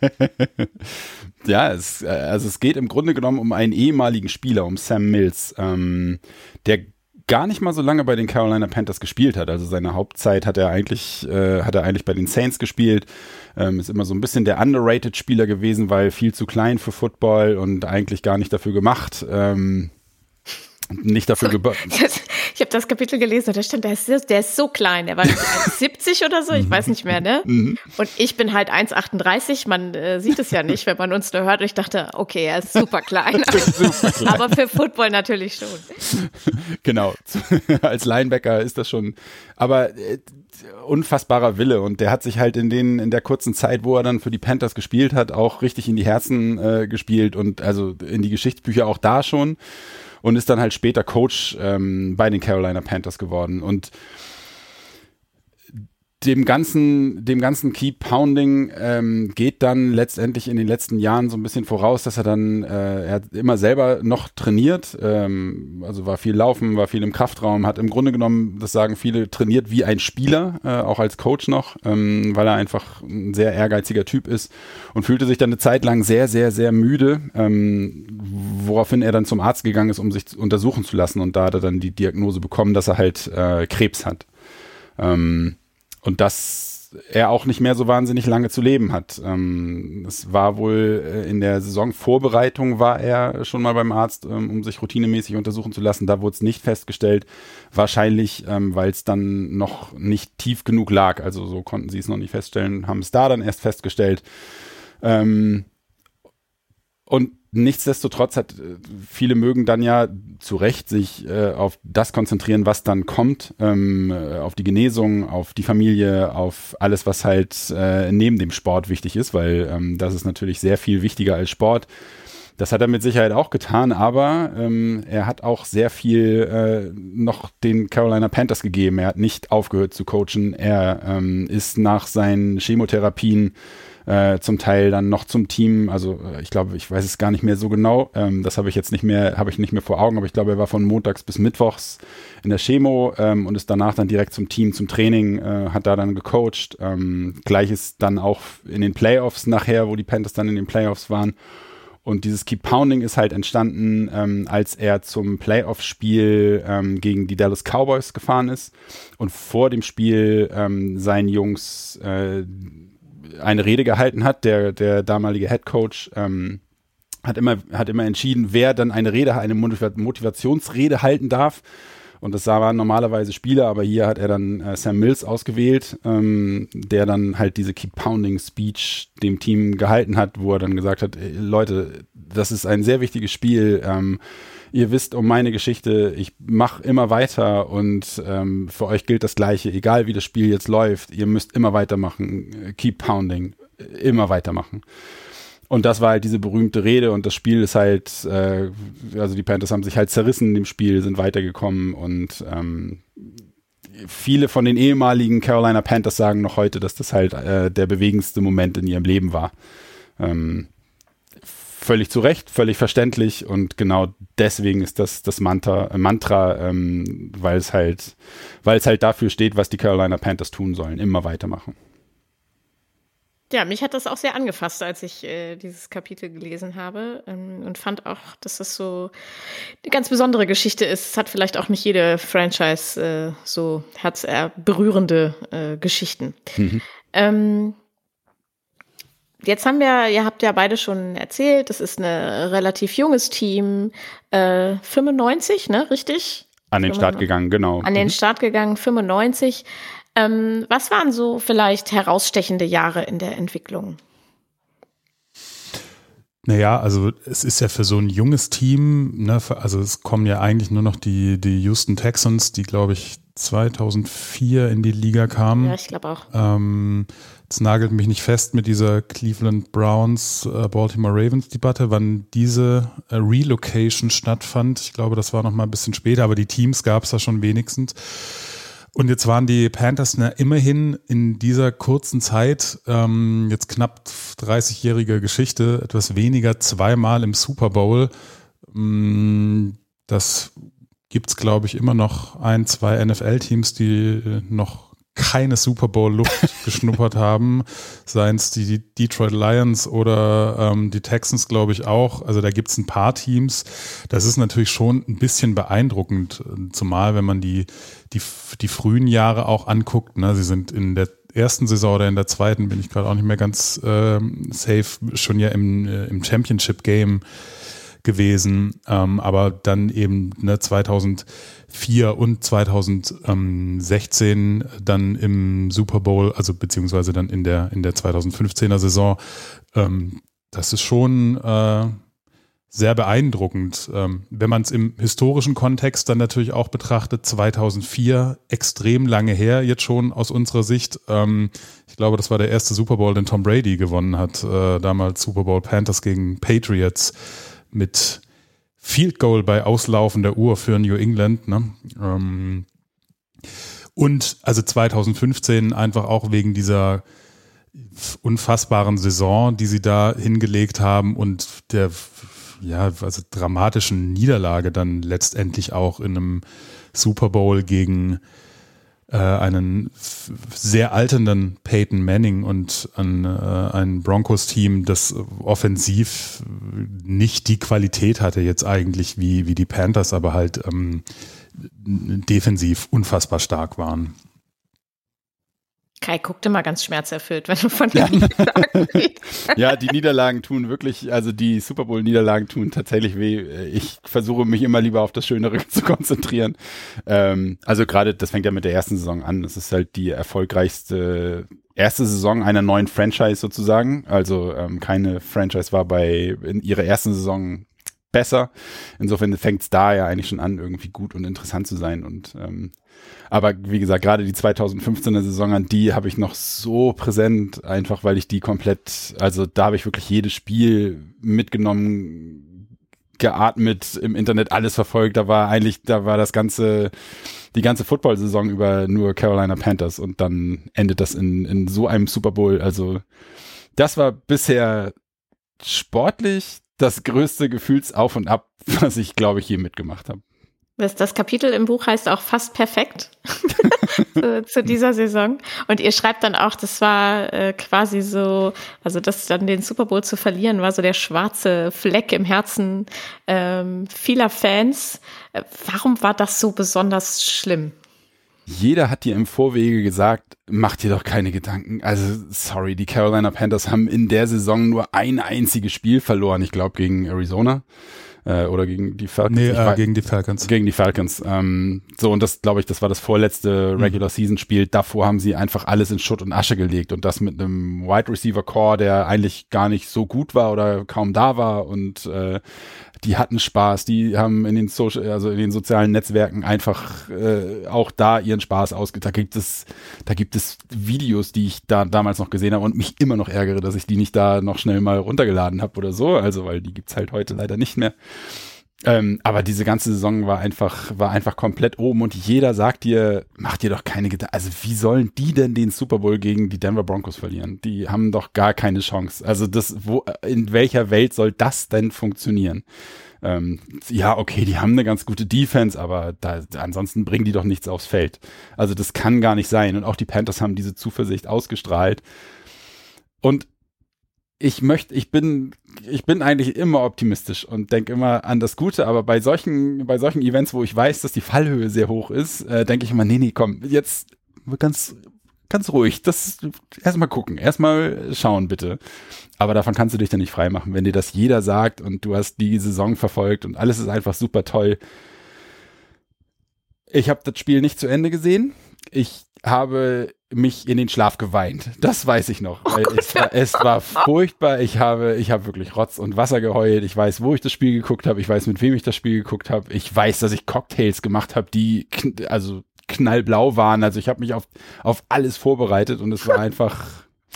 Ja, es, also es geht im Grunde genommen um einen ehemaligen Spieler, um Sam Mills, ähm, der gar nicht mal so lange bei den Carolina Panthers gespielt hat. Also seine Hauptzeit hat er eigentlich, äh, hat er eigentlich bei den Saints gespielt. Ähm, ist immer so ein bisschen der underrated Spieler gewesen, weil viel zu klein für Football und eigentlich gar nicht dafür gemacht. Ähm, nicht dafür so, geboren. Ich habe das Kapitel gelesen und da stand, der ist, so, der ist so klein, der war eins siebzig oder so, ich weiß nicht mehr, ne? Und ich bin halt eins achtunddreißig, man äh, sieht es ja nicht, wenn man uns nur hört. Und ich dachte, okay, er ist super klein. Super klein. Aber für Football natürlich schon. Genau, als Linebacker ist das schon, aber äh, unfassbarer Wille, und der hat sich halt in den in der kurzen Zeit, wo er dann für die Panthers gespielt hat, auch richtig in die Herzen äh, gespielt, und also in die Geschichtsbücher auch da schon, und ist dann halt später Coach ähm, bei den Carolina Panthers geworden. Und dem ganzen, dem ganzen Keep Pounding ähm, geht dann letztendlich in den letzten Jahren so ein bisschen voraus, dass er dann, äh, er hat immer selber noch trainiert, ähm, also war viel laufen, war viel im Kraftraum, hat im Grunde genommen, das sagen viele, trainiert wie ein Spieler, äh, auch als Coach noch, ähm, weil er einfach ein sehr ehrgeiziger Typ ist, und fühlte sich dann eine Zeit lang sehr, sehr, sehr müde, ähm, woraufhin er dann zum Arzt gegangen ist, um sich untersuchen zu lassen, und da hat er dann die Diagnose bekommen, dass er halt äh, Krebs hat. Ähm, Und dass er auch nicht mehr so wahnsinnig lange zu leben hat. Ähm, es war wohl äh, in der Saisonvorbereitung war er schon mal beim Arzt, ähm, um sich routinemäßig untersuchen zu lassen. Da wurde es nicht festgestellt. Wahrscheinlich, ähm, weil es dann noch nicht tief genug lag. Also so konnten sie es noch nicht feststellen, haben es da dann erst festgestellt. Ähm, und nichtsdestotrotz hat viele mögen dann ja zu Recht sich äh, auf das konzentrieren, was dann kommt, ähm, auf die Genesung, auf die Familie, auf alles, was halt äh, neben dem Sport wichtig ist, weil ähm, das ist natürlich sehr viel wichtiger als Sport. Das hat er mit Sicherheit auch getan, aber ähm, er hat auch sehr viel äh, noch den Carolina Panthers gegeben. Er hat nicht aufgehört zu coachen. Er ähm, ist nach seinen Chemotherapien Äh, zum Teil dann noch zum Team, also äh, ich glaube, ich weiß es gar nicht mehr so genau, ähm, das habe ich jetzt nicht mehr, habe ich nicht mehr vor Augen, aber ich glaube, er war von montags bis mittwochs in der Chemo ähm, und ist danach dann direkt zum Team, zum Training, äh, hat da dann gecoacht. Ähm, Gleiches dann auch in den Playoffs nachher, wo die Panthers dann in den Playoffs waren. Und dieses Keep Pounding ist halt entstanden, ähm, als er zum Playoff-Spiel ähm, gegen die Dallas Cowboys gefahren ist und vor dem Spiel ähm, seinen Jungs äh, eine Rede gehalten hat. Der, der damalige Head Coach ähm, hat immer, hat immer entschieden, wer dann eine Rede, eine Motivationsrede halten darf. Und das waren normalerweise Spieler, aber hier hat er dann äh, Sam Mills ausgewählt, ähm, der dann halt diese Keep Pounding Speech dem Team gehalten hat, wo er dann gesagt hat, ey, Leute, das ist ein sehr wichtiges Spiel, ähm, ihr wisst um meine Geschichte, ich mache immer weiter, und ähm, für euch gilt das Gleiche, egal wie das Spiel jetzt läuft, ihr müsst immer weitermachen, keep pounding, immer weitermachen. Und das war halt diese berühmte Rede und das Spiel ist halt, äh, also die Panthers haben sich halt zerrissen in dem Spiel, sind weitergekommen und ähm, viele von den ehemaligen Carolina Panthers sagen noch heute, dass das halt äh, der bewegendste Moment in ihrem Leben war. Ähm, völlig zu Recht, völlig verständlich und genau deswegen ist das das Mantra, äh, Mantra ähm, weil es halt, weil es halt dafür steht, was die Carolina Panthers tun sollen, immer weitermachen. Ja, mich hat das auch sehr angefasst, als ich äh, dieses Kapitel gelesen habe ähm, und fand auch, dass das so eine ganz besondere Geschichte ist. Es hat vielleicht auch nicht jede Franchise äh, so herzberührende äh, Geschichten. Mhm. Ähm, jetzt haben wir, ihr habt ja beide schon erzählt, das ist ein relativ junges Team, äh, fünfundneunzig, ne, richtig? An den Start gegangen, genau. An den Start gegangen, fünfundneunzig. Ähm, was waren so vielleicht herausstechende Jahre in der Entwicklung? Naja, also es ist ja für so ein junges Team, ne, also es kommen ja eigentlich nur noch die, die Houston Texans, die glaube ich zweitausendvier in die Liga kamen. Ja, ich glaube auch. Ähm, jetzt nagelt mich nicht fest mit dieser Cleveland Browns, äh, Baltimore Ravens Debatte, wann diese äh, Relocation stattfand. Ich glaube, das war noch mal ein bisschen später, aber die Teams gab es da schon wenigstens. Und jetzt waren die Panthers na, immerhin in dieser kurzen Zeit, ähm, jetzt knapp dreißigjährige Geschichte, etwas weniger zweimal im Super Bowl. Ähm, das gibt's, glaube ich, immer noch ein, zwei N F L-Teams, die noch keine Super Bowl-Luft geschnuppert haben, seien es die Detroit Lions oder ähm, die Texans, glaube ich, auch. Also da gibt's ein paar Teams. Das ist natürlich schon ein bisschen beeindruckend, zumal wenn man die die, die frühen Jahre auch anguckt. Ne? Sie sind in der ersten Saison oder in der zweiten, bin ich gerade auch nicht mehr ganz äh, safe, schon ja im, äh, im Championship-Game gewesen, ähm, aber dann eben ne, zweitausendvier und zweitausendsechzehn dann im Super Bowl, also beziehungsweise dann in der in der zweitausendfünfzehner Saison. Ähm, das ist schon äh, sehr beeindruckend. Ähm, wenn man es im historischen Kontext dann natürlich auch betrachtet, zweitausendvier, extrem lange her jetzt schon aus unserer Sicht. Ähm, ich glaube, das war der erste Super Bowl, den Tom Brady gewonnen hat, äh, damals Super Bowl Panthers gegen Patriots mit Field Goal bei auslaufender Uhr für New England. Ne? Ähm, und also zweitausendfünfzehn einfach auch wegen dieser unfassbaren Saison, die sie da hingelegt haben und der ja, also dramatischen Niederlage dann letztendlich auch in einem Super Bowl gegen äh, einen f- sehr alternden Peyton Manning und ein, äh, ein Broncos-Team, das offensiv nicht die Qualität hatte jetzt eigentlich wie, wie die Panthers, aber halt ähm, defensiv unfassbar stark waren. Kai guckte mal ganz schmerzerfüllt, wenn du von den Niederlagen redest. Ja, die Niederlagen tun wirklich, also die Super Bowl-Niederlagen tun tatsächlich weh. Ich versuche mich immer lieber auf das Schönere zu konzentrieren. Ähm, also gerade, das fängt ja mit der ersten Saison an. Das ist halt die erfolgreichste erste Saison einer neuen Franchise sozusagen. Also ähm, keine Franchise war bei in ihrer ersten Saison besser. Insofern fängt es da ja eigentlich schon an, irgendwie gut und interessant zu sein. Und ähm, aber wie gesagt, gerade die zweitausendfünfzehner Saison, an die habe ich noch so präsent, einfach weil ich die komplett, also da habe ich wirklich jedes Spiel mitgenommen, geatmet, im Internet alles verfolgt. Da war eigentlich, da war das ganze, die ganze Football-Saison über nur Carolina Panthers und dann endet das in, in so einem Super Bowl. Also das war bisher sportlich das größte Gefühlsauf und Ab, was ich, glaube ich, je mitgemacht habe. Das, das Kapitel im Buch heißt auch fast perfekt zu, zu dieser Saison. Und ihr schreibt dann auch, das war äh, quasi so, also das dann den Super Bowl zu verlieren, war so der schwarze Fleck im Herzen ähm, vieler Fans. Äh, warum war das so besonders schlimm? Jeder hat dir im Vorwege gesagt, mach dir doch keine Gedanken. Also sorry, die Carolina Panthers haben in der Saison nur ein einziges Spiel verloren. Ich glaube gegen Arizona. Äh, oder gegen die Falcons? Nee, äh, gegen die Falcons. Gegen die Falcons. Ähm, so, und das, glaube ich, das war das vorletzte Regular-Season-Spiel. Davor haben sie einfach alles in Schutt und Asche gelegt und das mit einem Wide-Receiver-Core, der eigentlich gar nicht so gut war oder kaum da war und äh, die hatten Spaß, die haben in den Social, also in den sozialen Netzwerken einfach äh, auch da ihren Spaß ausgetan. Da gibt es, da gibt es Videos, die ich da damals noch gesehen habe und mich immer noch ärgere, dass ich die nicht da noch schnell mal runtergeladen habe oder so, also weil die gibt's halt heute leider nicht mehr. Ähm, aber diese ganze Saison war einfach, war einfach komplett oben und jeder sagt dir, mach dir doch keine Gedanken. Also wie sollen die denn den Super Bowl gegen die Denver Broncos verlieren? Die haben doch gar keine Chance. Also das, wo, in welcher Welt soll das denn funktionieren? Ähm, ja, okay, die haben eine ganz gute Defense, aber da, ansonsten bringen die doch nichts aufs Feld. Also das kann gar nicht sein. Und auch die Panthers haben diese Zuversicht ausgestrahlt. Und ich möchte, ich bin, ich bin eigentlich immer optimistisch und denke immer an das Gute, aber bei solchen, bei solchen Events, wo ich weiß, dass die Fallhöhe sehr hoch ist, äh, denke ich immer, nee, nee, komm, jetzt ganz, ganz ruhig, das erstmal gucken, erstmal schauen bitte. Aber davon kannst du dich dann nicht freimachen, wenn dir das jeder sagt und du hast die Saison verfolgt und alles ist einfach super toll. Ich habe das Spiel nicht zu Ende gesehen. Ich habe mich in den Schlaf geweint. Das weiß ich noch. Oh es, war, es war furchtbar. Ich habe, ich habe wirklich Rotz und Wasser geheult. Ich weiß, wo ich das Spiel geguckt habe. Ich weiß, mit wem ich das Spiel geguckt habe. Ich weiß, dass ich Cocktails gemacht habe, die kn- also knallblau waren. Also ich habe mich auf, auf alles vorbereitet und es war einfach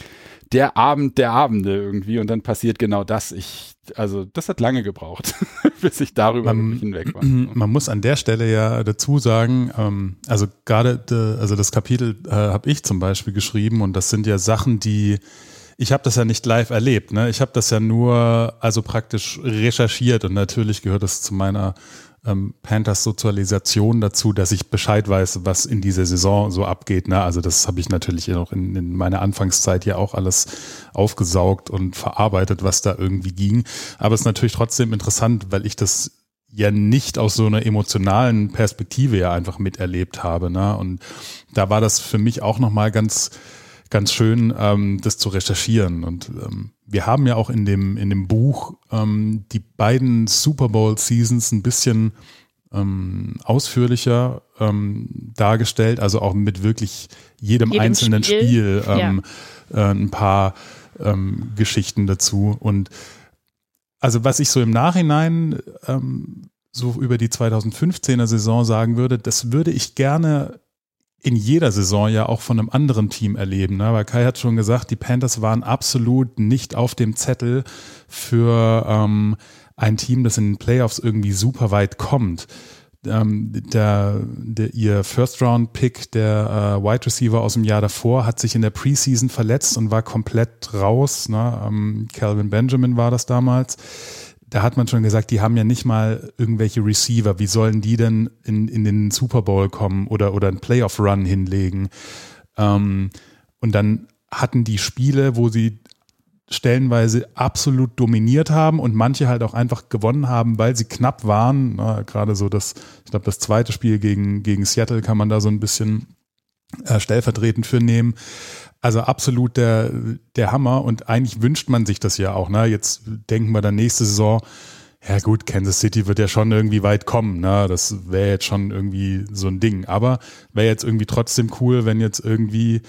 der Abend der Abende irgendwie. Und dann passiert genau das. Ich, also das hat lange gebraucht, bis ich darüber man, hinweg war. Man muss an der Stelle ja dazu sagen, ähm, also gerade, de, also das Kapitel äh, habe ich zum Beispiel geschrieben und das sind ja Sachen, die, ich habe das ja nicht live erlebt, ne? Ich habe das ja nur, also praktisch recherchiert und natürlich gehört das zu meiner ähm, Panthers-Sozialisation dazu, dass ich Bescheid weiß, was in dieser Saison so abgeht. Ne? Also das habe ich natürlich noch in, in meiner Anfangszeit ja auch alles aufgesaugt und verarbeitet, was da irgendwie ging. Aber es ist natürlich trotzdem interessant, weil ich das ja nicht aus so einer emotionalen Perspektive ja einfach miterlebt habe. Ne? Und da war das für mich auch nochmal ganz ganz schön, ähm, das zu recherchieren. Und ähm, wir haben ja auch in dem in dem Buch ähm, die beiden Super Bowl Seasons ein bisschen ähm, ausführlicher ähm, dargestellt, also auch mit wirklich jedem, jedem einzelnen Spiel, Spiel ähm, ja. äh, ein paar ähm, Geschichten dazu. Und also was ich so im Nachhinein ähm, so über die zweitausendfünfzehner Saison sagen würde, das würde ich gerne in jeder Saison ja auch von einem anderen Team erleben, ne? Weil Kai hat schon gesagt, die Panthers waren absolut nicht auf dem Zettel für ähm, ein Team, das in den Playoffs irgendwie super weit kommt. Ähm, der, der, ihr First-Round-Pick, der äh, Wide Receiver aus dem Jahr davor, hat sich in der Preseason verletzt und war komplett raus. Ne? Ähm, Calvin Benjamin war das damals. Da hat man schon gesagt, die haben ja nicht mal irgendwelche Receiver. Wie sollen die denn in, in den Super Bowl kommen oder, oder einen Playoff-Run hinlegen? Ähm, und dann hatten die Spiele, wo sie stellenweise absolut dominiert haben und manche halt auch einfach gewonnen haben, weil sie knapp waren. Na, gerade so das, ich glaube, das zweite Spiel gegen, gegen Seattle kann man da so ein bisschen äh, stellvertretend für nehmen. Also absolut der, der Hammer und eigentlich wünscht man sich das ja auch. Ne? Jetzt denken wir dann nächste Saison, ja gut, Kansas City wird ja schon irgendwie weit kommen. Ne? Das wäre jetzt schon irgendwie so ein Ding. Aber wäre jetzt irgendwie trotzdem cool, wenn jetzt irgendwie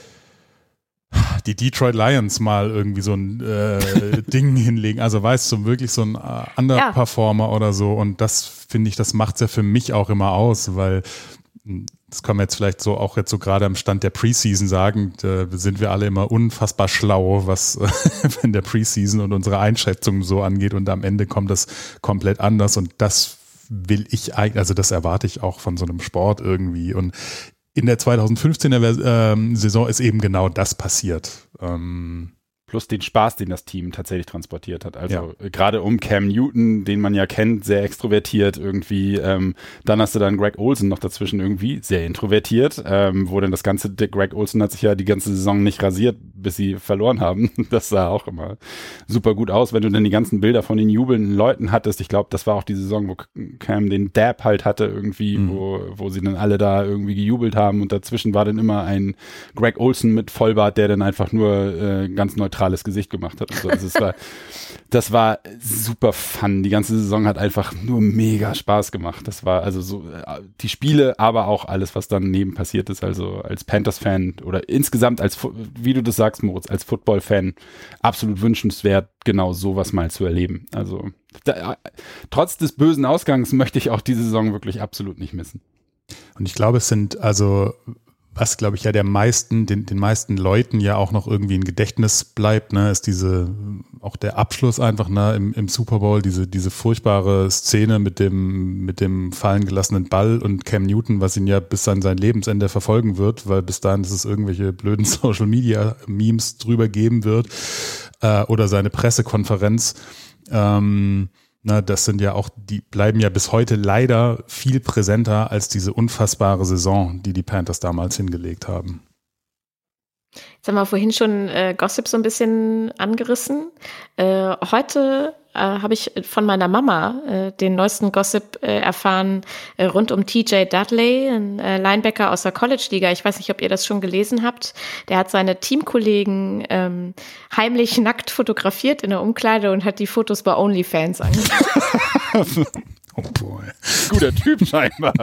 die Detroit Lions mal irgendwie so ein äh, Ding hinlegen. Also weißt du, wirklich so ein äh, Underperformer ja. oder so. Und das finde ich, das macht's ja für mich auch immer aus, weil das kann man jetzt vielleicht so auch jetzt so gerade am Stand der Preseason sagen, da sind wir alle immer unfassbar schlau, was in der Preseason und unsere Einschätzung so angeht und am Ende kommt das komplett anders und das will ich eigentlich, also das erwarte ich auch von so einem Sport irgendwie und in der zweitausendfünfzehner ähm, Saison ist eben genau das passiert. Ähm, Plus den Spaß, den das Team tatsächlich transportiert hat. Also ja. gerade um Cam Newton, den man ja kennt, sehr extrovertiert irgendwie. Ähm, dann hast du dann Greg Olsen noch dazwischen irgendwie, sehr introvertiert. Ähm, wo dann das ganze, Greg Olsen hat sich ja die ganze Saison nicht rasiert, bis sie verloren haben. Das sah auch immer super gut aus, wenn du dann die ganzen Bilder von den jubelnden Leuten hattest. Ich glaube, das war auch die Saison, wo Cam den Dab halt hatte irgendwie, mhm. wo, wo sie dann alle da irgendwie gejubelt haben. Und dazwischen war dann immer ein Greg Olsen mit Vollbart, der dann einfach nur äh, ganz neutral theatrales Gesicht gemacht hat. Und so. Also es war, das war super fun. Die ganze Saison hat einfach nur mega Spaß gemacht. Das war also so die Spiele, aber auch alles, was daneben passiert ist. Also als Panthers-Fan oder insgesamt als, wie du das sagst, Moritz, als Football-Fan absolut wünschenswert, genau sowas mal zu erleben. Also da, trotz des bösen Ausgangs möchte ich auch diese Saison wirklich absolut nicht missen. Und ich glaube, es sind also, was glaube ich ja der meisten, den, den meisten Leuten ja auch noch irgendwie im Gedächtnis bleibt, ne, ist diese, auch der Abschluss einfach, ne, im, im Super Bowl, diese, diese furchtbare Szene mit dem, mit dem fallen gelassenen Ball und Cam Newton, was ihn ja bis an sein Lebensende verfolgen wird, weil bis dahin, dass es irgendwelche blöden Social Media Memes drüber geben wird, äh, oder seine Pressekonferenz, ähm, Na, das sind ja auch, die bleiben ja bis heute leider viel präsenter als diese unfassbare Saison, die die Panthers damals hingelegt haben. Jetzt haben wir vorhin schon äh, Gossip so ein bisschen angerissen. Äh, heute äh, habe ich von meiner Mama äh, den neuesten Gossip äh, erfahren äh, rund um T J Dudley, ein äh, Linebacker aus der College-Liga. Ich weiß nicht, ob ihr das schon gelesen habt. Der hat seine Teamkollegen ähm, heimlich nackt fotografiert in der Umkleide und hat die Fotos bei OnlyFans angeboten. Oh boy. Guter Typ scheinbar.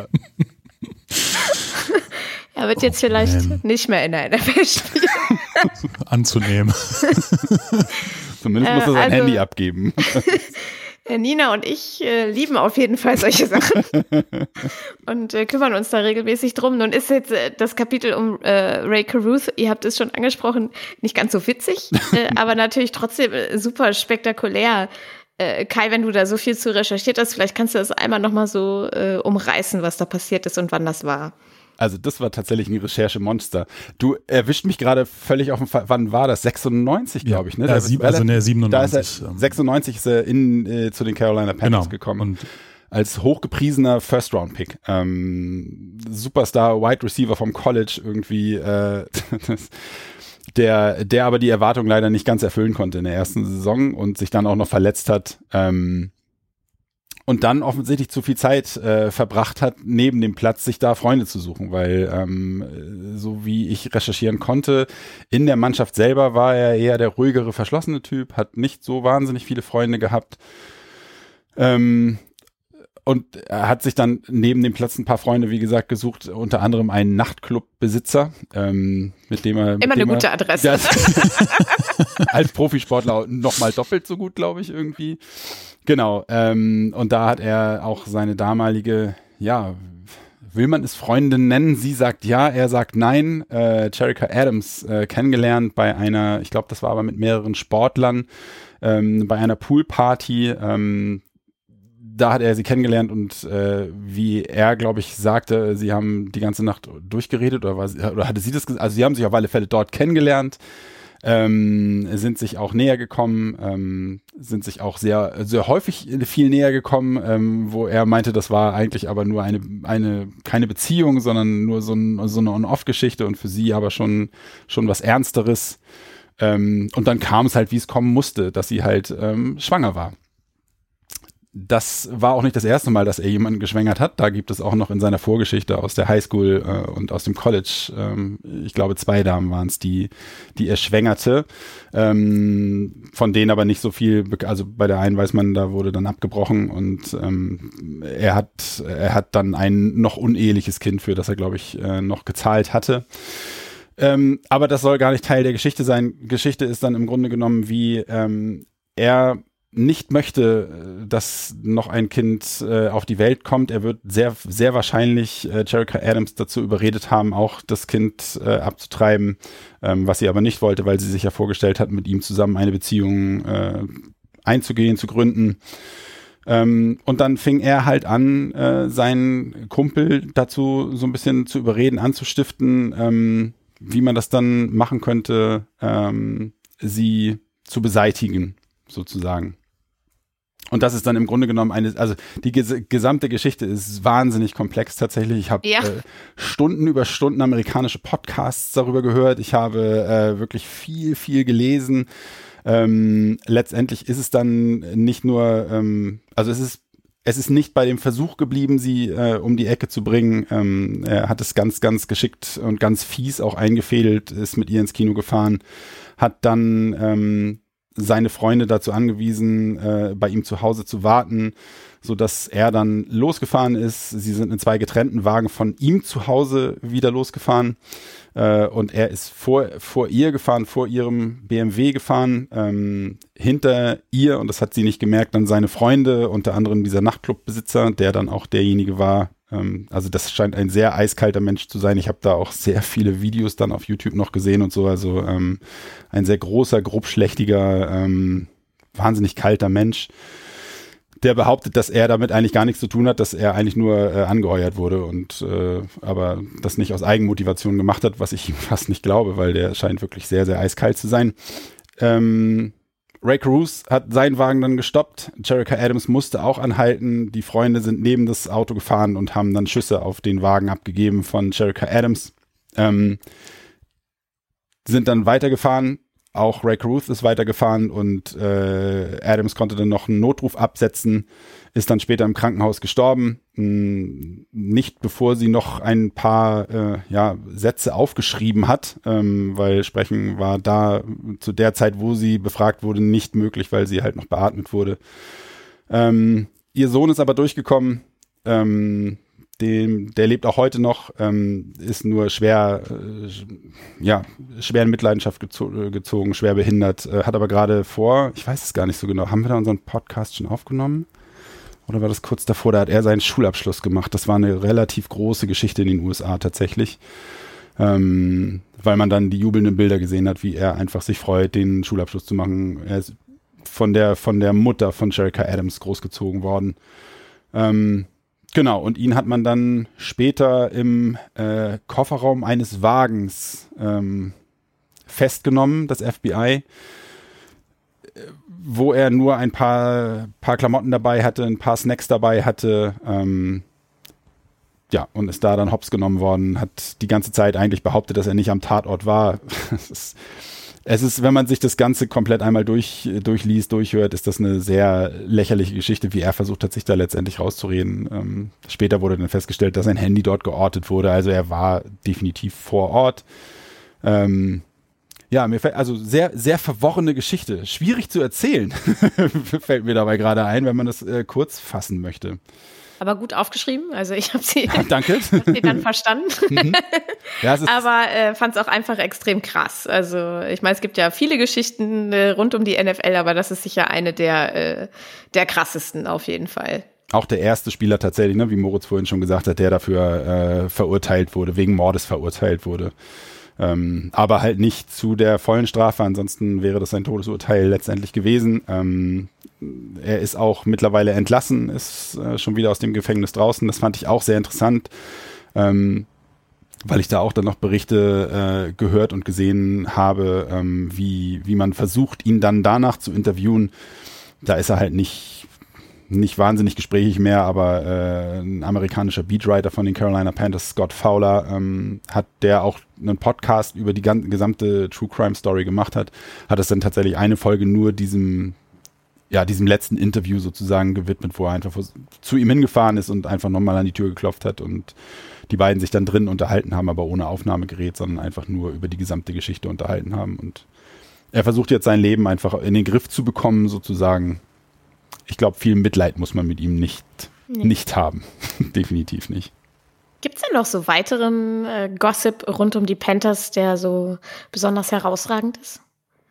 Er wird jetzt vielleicht Man. nicht mehr in der N F L spielen. Anzunehmen. Zumindest muss er sein also, Handy abgeben. Nina und ich äh, lieben auf jeden Fall solche Sachen und äh, kümmern uns da regelmäßig drum. Nun ist jetzt äh, das Kapitel um äh, Ray Caruth, ihr habt es schon angesprochen, nicht ganz so witzig, äh, aber natürlich trotzdem äh, super spektakulär. Äh, Kai, wenn du da so viel zu recherchiert hast, vielleicht kannst du das einmal nochmal so äh, umreißen, was da passiert ist und wann das war. Also das war tatsächlich ein Recherchemonster. Du erwischt mich gerade völlig auf dem Fall. Wann war das? sechsundneunzig, glaube ich. Ne? Ja, sieb, also ne, siebenundneunzig. Da ist er, sechsundneunzig ist er in, äh, zu den Carolina Panthers genau. gekommen. Und als hochgepriesener First-Round-Pick. Ähm, Superstar, Wide Receiver vom College irgendwie. Äh, das, der, der aber die Erwartung leider nicht ganz erfüllen konnte in der ersten Saison und sich dann auch noch verletzt hat. Ähm, Und dann offensichtlich zu viel Zeit äh, verbracht hat, neben dem Platz sich da Freunde zu suchen, weil ähm, so wie ich recherchieren konnte, in der Mannschaft selber war er eher der ruhigere, verschlossene Typ, hat nicht so wahnsinnig viele Freunde gehabt ähm, und er hat sich dann neben dem Platz ein paar Freunde, wie gesagt, gesucht, unter anderem einen Nachtclub-Besitzer, ähm, mit dem er... Mit Immer dem eine gute er, Adresse. Das, als Profisportler nochmal doppelt so gut, glaube ich, irgendwie. Genau, ähm, und da hat er auch seine damalige, ja, will man es Freundin nennen? Sie sagt ja, er sagt nein. Äh, Jerica Adams äh, kennengelernt bei einer, ich glaube, das war aber mit mehreren Sportlern, ähm, bei einer Poolparty. Ähm, da hat er sie kennengelernt und äh, wie er, glaube ich, sagte, sie haben die ganze Nacht durchgeredet oder, war sie, oder hatte sie das gesagt? Also sie haben sich auf alle Fälle dort kennengelernt. Ähm, sind sich auch näher gekommen, ähm, sind sich auch sehr, sehr häufig viel näher gekommen, ähm, wo er meinte, das war eigentlich aber nur eine, eine, keine Beziehung, sondern nur so, ein, so eine On-Off-Geschichte und für sie aber schon, schon was Ernsteres. Ähm, und dann kam es halt, wie es kommen musste, dass sie halt ähm, schwanger war. Das war auch nicht das erste Mal, dass er jemanden geschwängert hat. Da gibt es auch noch in seiner Vorgeschichte aus der Highschool äh, und aus dem College, ähm, ich glaube zwei Damen waren es, die, die er schwängerte, ähm, von denen aber nicht so viel, also bei der einen weiß man, da wurde dann abgebrochen und ähm, er hat, er hat dann ein noch uneheliches Kind, für das er, glaube ich, äh, noch gezahlt hatte. Ähm, aber das soll gar nicht Teil der Geschichte sein. Geschichte ist dann im Grunde genommen, wie ähm, er nicht möchte, dass noch ein Kind äh, auf die Welt kommt. Er wird sehr, sehr wahrscheinlich äh, Jerica Adams dazu überredet haben, auch das Kind äh, abzutreiben, ähm, was sie aber nicht wollte, weil sie sich ja vorgestellt hat, mit ihm zusammen eine Beziehung äh, einzugehen, zu gründen. Ähm, und dann fing er halt an, äh, seinen Kumpel dazu so ein bisschen zu überreden, anzustiften, ähm, wie man das dann machen könnte, ähm, sie zu beseitigen, sozusagen. Und das ist dann im Grunde genommen eine, also die ges- gesamte Geschichte ist wahnsinnig komplex tatsächlich. Ich habe ja. äh, Stunden über Stunden amerikanische Podcasts darüber gehört. Ich habe äh, wirklich viel, viel gelesen. Ähm, letztendlich ist es dann nicht nur, ähm, also es ist es ist nicht bei dem Versuch geblieben, sie äh, um die Ecke zu bringen. Ähm, er hat es ganz, ganz geschickt und ganz fies auch eingefädelt, ist mit ihr ins Kino gefahren, hat dann ähm, seine Freunde dazu angewiesen, äh, bei ihm zu Hause zu warten, sodass er dann losgefahren ist. Sie sind in zwei getrennten Wagen von ihm zu Hause wieder losgefahren. Äh, und er ist vor, vor ihr gefahren, vor ihrem B M W gefahren, ähm, hinter ihr, und das hat sie nicht gemerkt, dann seine Freunde, unter anderem dieser Nachtclubbesitzer, der dann auch derjenige war. Ähm, also das scheint ein sehr eiskalter Mensch zu sein. Ich habe da auch sehr viele Videos dann auf YouTube noch gesehen und so. Also ähm, ein sehr großer, grobschlächtiger, ähm, wahnsinnig kalter Mensch, der behauptet, dass er damit eigentlich gar nichts zu tun hat, dass er eigentlich nur äh, angeheuert wurde und äh, aber das nicht aus Eigenmotivation gemacht hat, was ich ihm fast nicht glaube, weil der scheint wirklich sehr, sehr eiskalt zu sein. Ähm, Ray Cruz hat seinen Wagen dann gestoppt. Jerica Adams musste auch anhalten. Die Freunde sind neben das Auto gefahren und haben dann Schüsse auf den Wagen abgegeben von Jerica Adams. Ähm, sind dann weitergefahren. Auch Ray Cruz ist weitergefahren und äh, Adams konnte dann noch einen Notruf absetzen, ist dann später im Krankenhaus gestorben. Hm, nicht bevor sie noch ein paar äh, ja, Sätze aufgeschrieben hat, ähm, weil Sprechen war da zu der Zeit, wo sie befragt wurde, nicht möglich, weil sie halt noch beatmet wurde. Ähm, ihr Sohn ist aber durchgekommen. Ähm, Dem, der lebt auch heute noch, ähm, ist nur schwer, äh, ja, schwer in Mitleidenschaft gezo- gezogen, schwer behindert, äh, hat aber gerade vor, ich weiß es gar nicht so genau, haben wir da unseren Podcast schon aufgenommen? Oder war das kurz davor, da hat er seinen Schulabschluss gemacht. Das war eine relativ große Geschichte in den U S A tatsächlich, ähm, weil man dann die jubelnden Bilder gesehen hat, wie er einfach sich freut, den Schulabschluss zu machen. Er ist von der, von der Mutter von Jerica Adams großgezogen worden. Ähm, Genau, und ihn hat man dann später im äh, Kofferraum eines Wagens ähm, festgenommen, das F B I, wo er nur ein paar, paar Klamotten dabei hatte, ein paar Snacks dabei hatte, ähm, ja, und ist da dann hops genommen worden, hat die ganze Zeit eigentlich behauptet, dass er nicht am Tatort war. Es ist, es ist, wenn man sich das Ganze komplett einmal durch, durchliest, durchhört, ist das eine sehr lächerliche Geschichte, wie er versucht hat, sich da letztendlich rauszureden. Ähm, später wurde dann festgestellt, dass sein Handy dort geortet wurde, also er war definitiv vor Ort. Ähm, ja, mir fällt, also sehr, sehr verworrene Geschichte. Schwierig zu erzählen, fällt mir dabei gerade ein, wenn man das äh, kurz fassen möchte. Aber gut aufgeschrieben, also ich habe sie, Danke. hab sie dann verstanden. Mhm. Ja, es ist aber äh, fand es auch einfach extrem krass. Also ich meine, es gibt ja viele Geschichten äh, rund um die N F L, aber das ist sicher eine der, äh, der krassesten auf jeden Fall. Auch der erste Spieler tatsächlich, ne, wie Moritz vorhin schon gesagt hat, der dafür äh, verurteilt wurde, wegen Mordes verurteilt wurde. Ähm, aber halt nicht zu der vollen Strafe, ansonsten wäre das ein Todesurteil letztendlich gewesen. Ähm, er ist auch mittlerweile entlassen, ist äh, schon wieder aus dem Gefängnis draußen. Das fand ich auch sehr interessant, ähm, weil ich da auch dann noch Berichte äh, gehört und gesehen habe, ähm, wie, wie man versucht, ihn dann danach zu interviewen. Da ist er halt nicht nicht wahnsinnig gesprächig mehr, aber äh, ein amerikanischer Beatwriter von den Carolina Panthers, Scott Fowler, ähm, hat der auch einen Podcast über die ganze, gesamte True Crime Story gemacht hat, hat es dann tatsächlich eine Folge nur diesem, ja, diesem letzten Interview sozusagen gewidmet, wo er einfach zu ihm hingefahren ist und einfach nochmal an die Tür geklopft hat und die beiden sich dann drin unterhalten haben, aber ohne Aufnahmegerät, sondern einfach nur über die gesamte Geschichte unterhalten haben. Und er versucht jetzt sein Leben einfach in den Griff zu bekommen, sozusagen. Ich glaube, viel Mitleid muss man mit ihm nicht, nee. nicht haben. Definitiv nicht. Gibt es denn noch so weiteren äh, Gossip rund um die Panthers, der so besonders herausragend ist?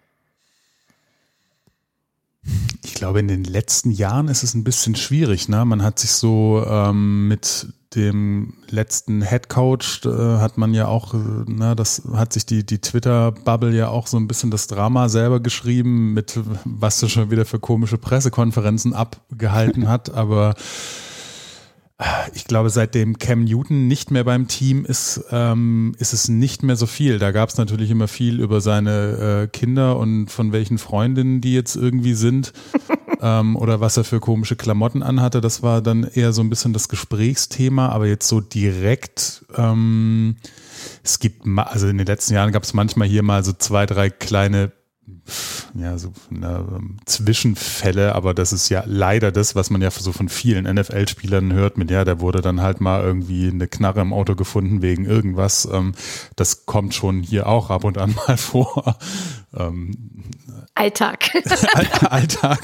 Ich glaube, in den letzten Jahren ist es ein bisschen schwierig. Ne? Man hat sich so ähm, mit dem letzten Headcoach äh, hat man ja auch, äh, ne, das hat sich die, die Twitter-Bubble ja auch so ein bisschen das Drama selber geschrieben, mit was er schon wieder für komische Pressekonferenzen abgehalten hat. Aber ich glaube, seitdem Cam Newton nicht mehr beim Team ist, ähm, ist es nicht mehr so viel. Da gab es natürlich immer viel über seine äh, Kinder und von welchen Freundinnen die jetzt irgendwie sind ähm, oder was er für komische Klamotten anhatte. Das war dann eher so ein bisschen das Gesprächsthema, aber jetzt so direkt, ähm, es gibt, ma- also in den letzten Jahren gab es manchmal hier mal so zwei, drei kleine ja, so eine, Zwischenfälle, aber das ist ja leider das, was man ja so von vielen N F L-Spielern hört, mit ja, da wurde dann halt mal irgendwie eine Knarre im Auto gefunden wegen irgendwas. Ähm, das kommt schon hier auch ab und an mal vor. Ähm, Alltag. Alltag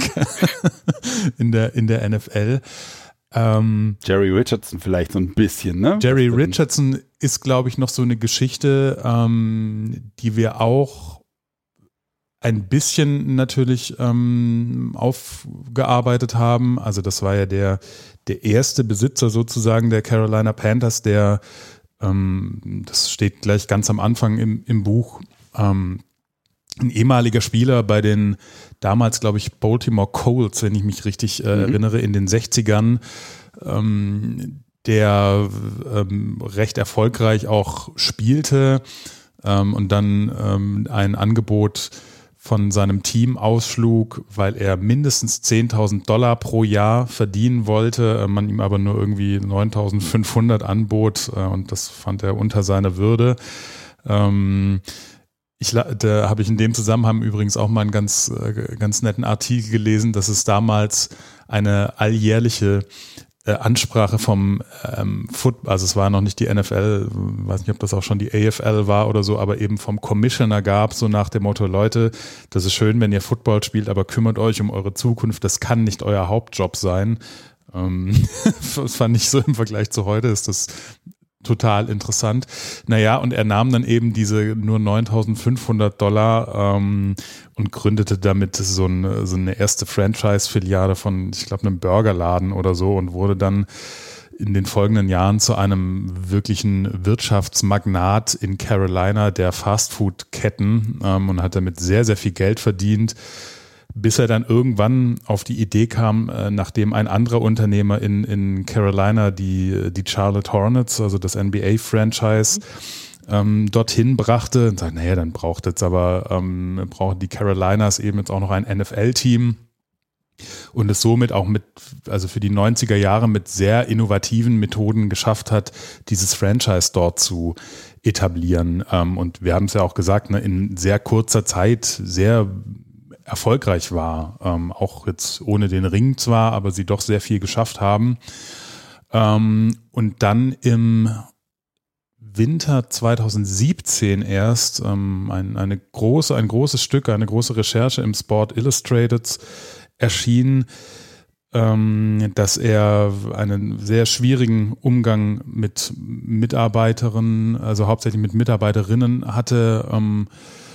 in der, in der N F L. Ähm, Jerry Richardson vielleicht so ein bisschen, ne? Jerry Richardson ist, glaube ich, noch so eine Geschichte, ähm, die wir auch ein bisschen natürlich ähm, aufgearbeitet haben. Also das war ja der, der erste Besitzer sozusagen der Carolina Panthers, der, ähm, das steht gleich ganz am Anfang im, im Buch, ähm, ein ehemaliger Spieler bei den damals, glaube ich, Baltimore Colts, wenn ich mich richtig äh, mhm. erinnere, in den sechzigern, ähm, der ähm, recht erfolgreich auch spielte ähm, und dann ähm, ein Angebot von seinem Team ausschlug, weil er mindestens zehntausend Dollar pro Jahr verdienen wollte, man ihm aber nur irgendwie neuntausendfünfhundert anbot äh, und das fand er unter seiner Würde. Ähm, Ich, da habe ich in dem Zusammenhang übrigens auch mal einen ganz, ganz netten Artikel gelesen, dass es damals eine alljährliche äh, Ansprache vom ähm, Football, also es war noch nicht die N F L, weiß nicht, ob das auch schon die A F L war oder so, aber eben vom Commissioner gab, so nach dem Motto, Leute, das ist schön, wenn ihr Football spielt, aber kümmert euch um eure Zukunft, das kann nicht euer Hauptjob sein. Ähm, das fand ich so im Vergleich zu heute, ist das total interessant. Naja, und er nahm dann eben diese nur neuntausendfünfhundert Dollar ähm, und gründete damit so eine, so eine erste Franchise-Filiale von, ich glaube, einem Burgerladen oder so und wurde dann in den folgenden Jahren zu einem wirklichen Wirtschaftsmagnat in Carolina der Fastfood-Ketten ähm, und hat damit sehr, sehr viel Geld verdient, bis er dann irgendwann auf die Idee kam, äh, nachdem ein anderer Unternehmer in, in Carolina die, die Charlotte Hornets, also das N B A-Franchise, ähm, dorthin brachte und sagt, naja, dann braucht jetzt aber, ähm, brauchen die Carolinas eben jetzt auch noch ein N F L-Team und es somit auch mit, also für die neunziger Jahre mit sehr innovativen Methoden geschafft hat, dieses Franchise dort zu etablieren. Ähm, und wir haben es ja auch gesagt, ne, in sehr kurzer Zeit sehr erfolgreich war, ähm, auch jetzt ohne den Ring zwar, aber sie doch sehr viel geschafft haben. Ähm, und dann im Winter zweitausendsiebzehn erst ähm, ein, eine große, ein großes Stück, eine große Recherche im Sport Illustrated erschien, ähm, dass er einen sehr schwierigen Umgang mit Mitarbeiterinnen, also hauptsächlich mit Mitarbeiterinnen hatte, ähm,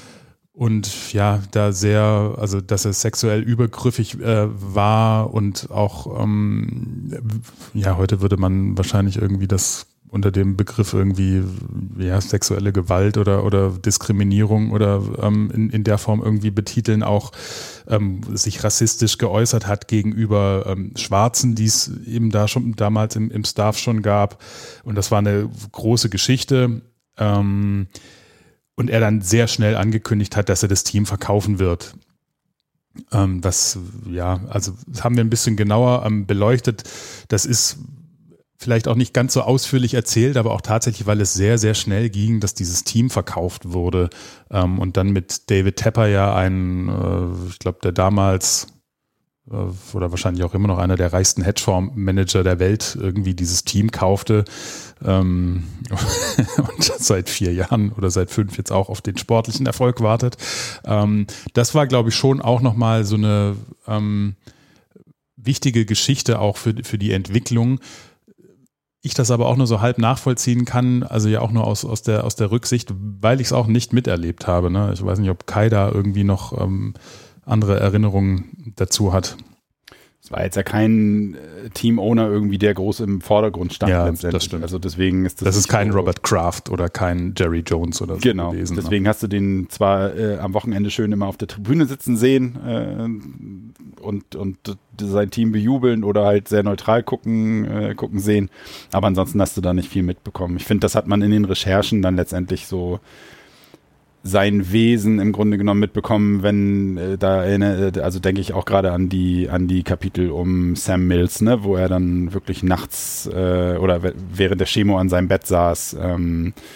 und ja, da sehr, also dass er sexuell übergriffig äh, war und auch, ähm, ja, heute würde man wahrscheinlich irgendwie das unter dem Begriff irgendwie, ja, sexuelle Gewalt oder oder Diskriminierung oder ähm, in, in der Form irgendwie betiteln, auch ähm, sich rassistisch geäußert hat gegenüber ähm, Schwarzen, die es eben da schon damals im, im Staff schon gab. Und das war eine große Geschichte. Ähm, Und er dann sehr schnell angekündigt hat, dass er das Team verkaufen wird. Ähm, das, ja, also das haben wir ein bisschen genauer ähm, beleuchtet. Das ist vielleicht auch nicht ganz so ausführlich erzählt, aber auch tatsächlich, weil es sehr, sehr schnell ging, dass dieses Team verkauft wurde. Ähm, und dann mit David Tepper ja ein, äh, ich glaube, der damals äh, oder wahrscheinlich auch immer noch einer der reichsten Hedgefondsmanager der Welt irgendwie dieses Team kaufte. Ähm, und seit vier Jahren oder seit fünf jetzt auch auf den sportlichen Erfolg wartet. Ähm, das war, glaube ich, schon auch nochmal so eine ähm, wichtige Geschichte auch für, für die Entwicklung. Ich das aber auch nur so halb nachvollziehen kann, also ja auch nur aus, aus, der, aus der Rücksicht, weil ich es auch nicht miterlebt habe. Ne? Ich weiß nicht, ob Kai da irgendwie noch ähm, andere Erinnerungen dazu hat. Es war jetzt ja kein äh, Team-Owner irgendwie, der groß im Vordergrund stand. Ja, das stimmt. Also deswegen ist das. Das ist kein so Robert Kraft oder kein Jerry Jones oder so genau, gewesen. Deswegen ne? hast du den zwar äh, am Wochenende schön immer auf der Tribüne sitzen sehen äh, und, und sein Team bejubeln oder halt sehr neutral gucken, äh, gucken sehen, aber ansonsten hast du da nicht viel mitbekommen. Ich finde, das hat man in den Recherchen dann letztendlich so sein Wesen im Grunde genommen mitbekommen, wenn äh, da eine, also denke ich auch gerade an die an die Kapitel um Sam Mills, ne, wo er dann wirklich nachts äh, oder w- während der Chemo an seinem Bett saß ähm,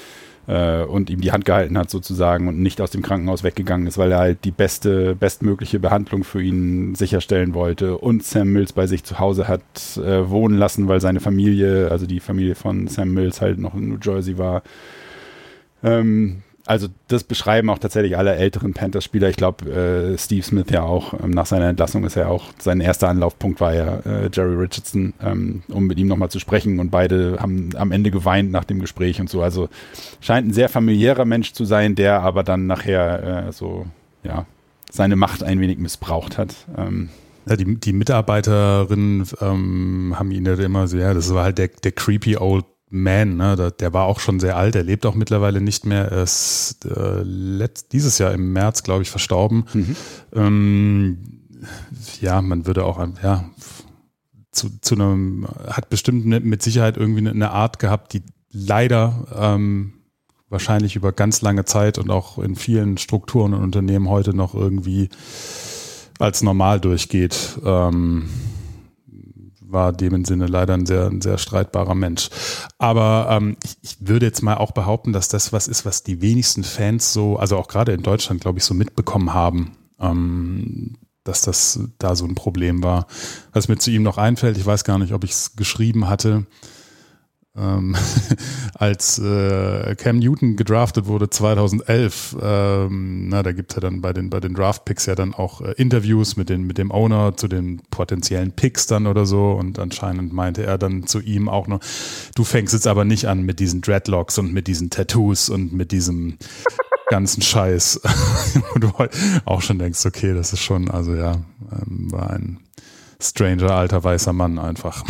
äh, und ihm die Hand gehalten hat sozusagen und nicht aus dem Krankenhaus weggegangen ist, weil er halt die beste, bestmögliche Behandlung für ihn sicherstellen wollte und Sam Mills bei sich zu Hause hat äh, wohnen lassen, weil seine Familie, also die Familie von Sam Mills halt noch in New Jersey war. Ähm, Also das beschreiben auch tatsächlich alle älteren Panthers-Spieler. Ich glaube, äh, Steve Smith ja auch, ähm, nach seiner Entlassung ist ja auch, sein erster Anlaufpunkt war ja äh, Jerry Richardson, ähm, um mit ihm nochmal zu sprechen und beide haben am Ende geweint nach dem Gespräch und so. Also scheint ein sehr familiärer Mensch zu sein, der aber dann nachher äh, so, ja, seine Macht ein wenig missbraucht hat. Ähm, Ja, die, die Mitarbeiterinnen ähm, haben ihn ja immer so, ja, das war halt der, der creepy old Man, ne, der, der war auch schon sehr alt, der lebt auch mittlerweile nicht mehr, er ist äh, letzt, dieses Jahr im März, glaube ich, verstorben. Mhm. Ähm, ja, man würde auch, ja, zu, zu einem, hat bestimmt ne, mit Sicherheit irgendwie eine, eine Art gehabt, die leider ähm, wahrscheinlich über ganz lange Zeit und auch in vielen Strukturen und Unternehmen heute noch irgendwie als normal durchgeht. Ähm, war dem Sinne leider ein sehr, ein sehr streitbarer Mensch. Aber ähm, ich, ich würde jetzt mal auch behaupten, dass das was ist, was die wenigsten Fans so, also auch gerade in Deutschland, glaube ich, so mitbekommen haben, ähm, dass das da so ein Problem war. Was mir zu ihm noch einfällt, ich weiß gar nicht, ob ich es geschrieben hatte, ähm, als äh, Cam Newton gedraftet wurde zweitausendelf, ähm, na, da gibt es ja dann bei den bei den Draft-Picks ja dann auch äh, Interviews mit den mit dem Owner zu den potenziellen Picks dann oder so und anscheinend meinte er dann zu ihm auch noch, du fängst jetzt aber nicht an mit diesen Dreadlocks und mit diesen Tattoos und mit diesem ganzen Scheiß. Und du auch schon denkst, okay, das ist schon, also ja, ähm, war ein stranger alter weißer Mann einfach.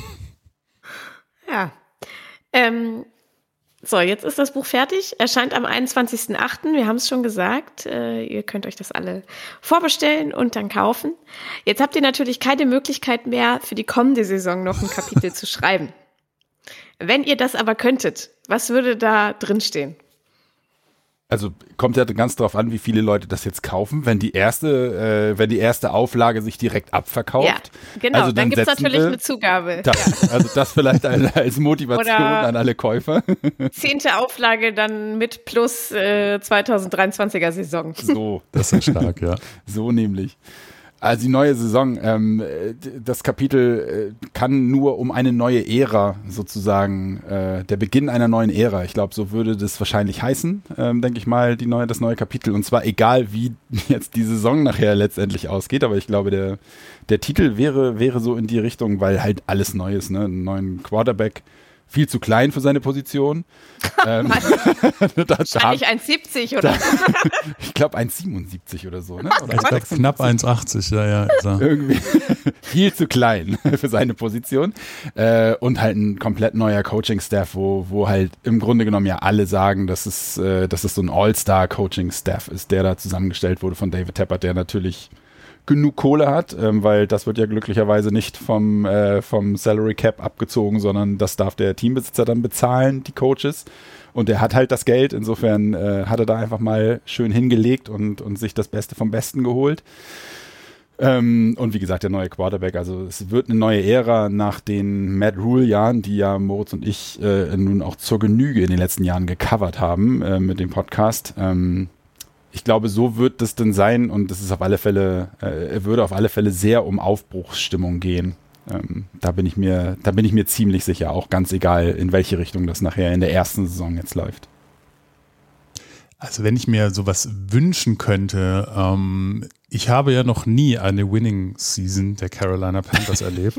Ja. Ähm, so, jetzt ist das Buch fertig. Erscheint am einundzwanzigsten achten Wir haben es schon gesagt. Äh, ihr könnt euch das alle vorbestellen und dann kaufen. Jetzt habt ihr natürlich keine Möglichkeit mehr, für die kommende Saison noch ein Kapitel zu schreiben. Wenn ihr das aber könntet, was würde da drinstehen? Also kommt ja ganz drauf an, wie viele Leute das jetzt kaufen. Wenn die erste, äh, wenn die erste Auflage sich direkt abverkauft. Ja, genau, also dann, dann gibt es natürlich wir, eine Zugabe. Das, ja. Also das vielleicht als Motivation Oder an alle Käufer. Zehnte Auflage dann mit plus äh, zweitausenddreiundzwanziger Saison. So. Das ist stark, ja. So nämlich. Also die neue Saison, ähm, das Kapitel äh, kann nur um eine neue Ära sozusagen, äh, der Beginn einer neuen Ära. Ich glaube, so würde das wahrscheinlich heißen, ähm, denke ich mal, die neue, das neue Kapitel. Und zwar egal, wie jetzt die Saison nachher letztendlich ausgeht. Aber ich glaube, der, der Titel wäre, wäre so in die Richtung, weil halt alles neu ist, ne? Einen neuen Quarterback. Viel zu klein für seine Position. ähm, Wahrscheinlich eins siebzig oder? Ich glaube eins siebenundsiebzig oder so. Ne? Oder ich glaube knapp eins achtzig, ja, ja. So. Irgendwie viel zu klein für seine Position. Äh, und halt ein komplett neuer Coaching-Staff, wo, wo halt im Grunde genommen ja alle sagen, dass es, äh, dass es so ein All-Star-Coaching-Staff ist, der da zusammengestellt wurde von David Tepper, der natürlich genug Kohle hat, ähm, weil das wird ja glücklicherweise nicht vom, äh, vom Salary Cap abgezogen, sondern das darf der Teambesitzer dann bezahlen, die Coaches. Und der hat halt das Geld, insofern äh, hat er da einfach mal schön hingelegt und, und sich das Beste vom Besten geholt. Ähm, und wie gesagt, der neue Quarterback, also es wird eine neue Ära nach den Matt Rule-Jahren, die ja Moritz und ich äh, nun auch zur Genüge in den letzten Jahren gecovert haben äh, mit dem Podcast. Ähm, Ich glaube, so wird das denn sein und es ist auf alle Fälle, äh, würde auf alle Fälle sehr um Aufbruchsstimmung gehen. Ähm, da bin ich mir, da bin ich mir ziemlich sicher, auch ganz egal, in welche Richtung das nachher in der ersten Saison jetzt läuft. Also wenn ich mir sowas wünschen könnte, ähm, ich habe ja noch nie eine Winning Season der Carolina Panthers erlebt.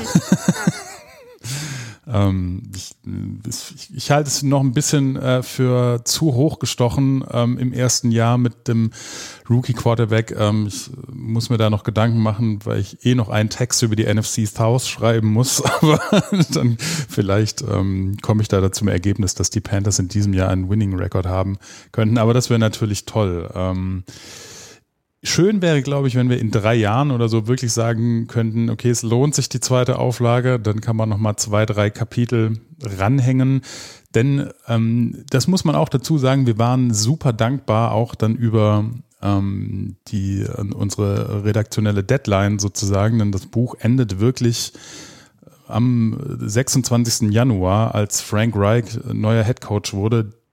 Ähm, ich, ich, ich halte es noch ein bisschen äh, für zu hoch gestochen ähm, im ersten Jahr mit dem Rookie-Quarterback. Ähm, ich muss mir da noch Gedanken machen, weil ich eh noch einen Text über die N F C South schreiben muss. Aber dann vielleicht ähm, komme ich da dazu zum Ergebnis, dass die Panthers in diesem Jahr einen Winning-Record haben könnten. Aber das wäre natürlich toll. Ähm, Schön wäre, glaube ich, wenn wir in drei Jahren oder so wirklich sagen könnten, okay, es lohnt sich die zweite Auflage, dann kann man nochmal zwei, drei Kapitel ranhängen. Denn ähm, das muss man auch dazu sagen, wir waren super dankbar auch dann über ähm, die äh, unsere redaktionelle Deadline sozusagen, denn das Buch endet wirklich am sechsundzwanzigsten Januar, als Frank Reich neuer Headcoach wurde,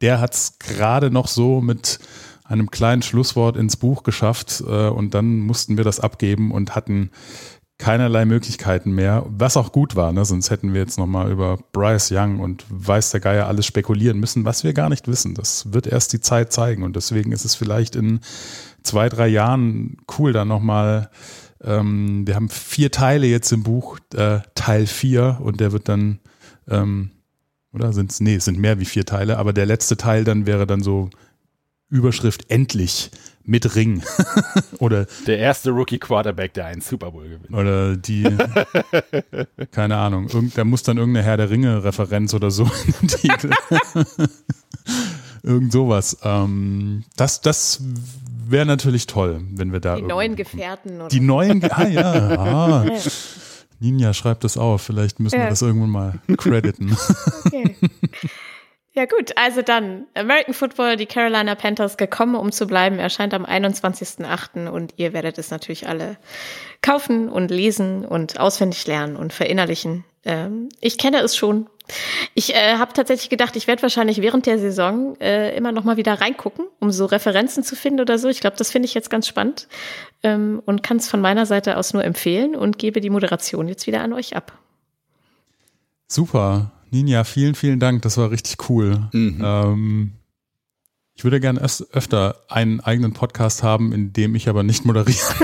der hat es gerade noch so mit einem kleinen Schlusswort ins Buch geschafft äh, und dann mussten wir das abgeben und hatten keinerlei Möglichkeiten mehr, was auch gut war, ne? Sonst hätten wir jetzt nochmal über Bryce Young und weiß der Geier alles spekulieren müssen, was wir gar nicht wissen. Das wird erst die Zeit zeigen und deswegen ist es vielleicht in zwei, drei Jahren cool, dann nochmal, ähm, wir haben vier Teile jetzt im Buch, äh, Teil vier und der wird dann, ähm, oder sind es, nee, es sind mehr wie vier Teile, aber der letzte Teil dann wäre dann so Überschrift endlich mit Ring. Oder der erste Rookie-Quarterback, der einen Super Bowl gewinnt. Oder die, keine Ahnung, irgend, da muss dann irgendeine Herr der Ringe-Referenz oder so in den Titel. Irgend sowas. Ähm, das das wäre natürlich toll, wenn wir da. Die neuen Gefährten. Oder? Die neuen, Ge- ah ja. Ah. Ninja, schreibt das auf. Vielleicht müssen ja. wir das irgendwann mal crediten. Okay. Ja gut, also dann American Football, die Carolina Panthers, gekommen, um zu bleiben, erscheint am einundzwanzigsten achten und ihr werdet es natürlich alle kaufen und lesen und auswendig lernen und verinnerlichen. Ähm, ich kenne es schon. Ich äh, habe tatsächlich gedacht, ich werde wahrscheinlich während der Saison äh, immer noch mal wieder reingucken, um so Referenzen zu finden oder so. Ich glaube, das finde ich jetzt ganz spannend ähm, und kann es von meiner Seite aus nur empfehlen und gebe die Moderation jetzt wieder an euch ab. Super. Ninja, vielen, vielen Dank. Das war richtig cool. Mhm. Ähm, ich würde gerne öf- öfter einen eigenen Podcast haben, in dem ich aber nicht moderiere.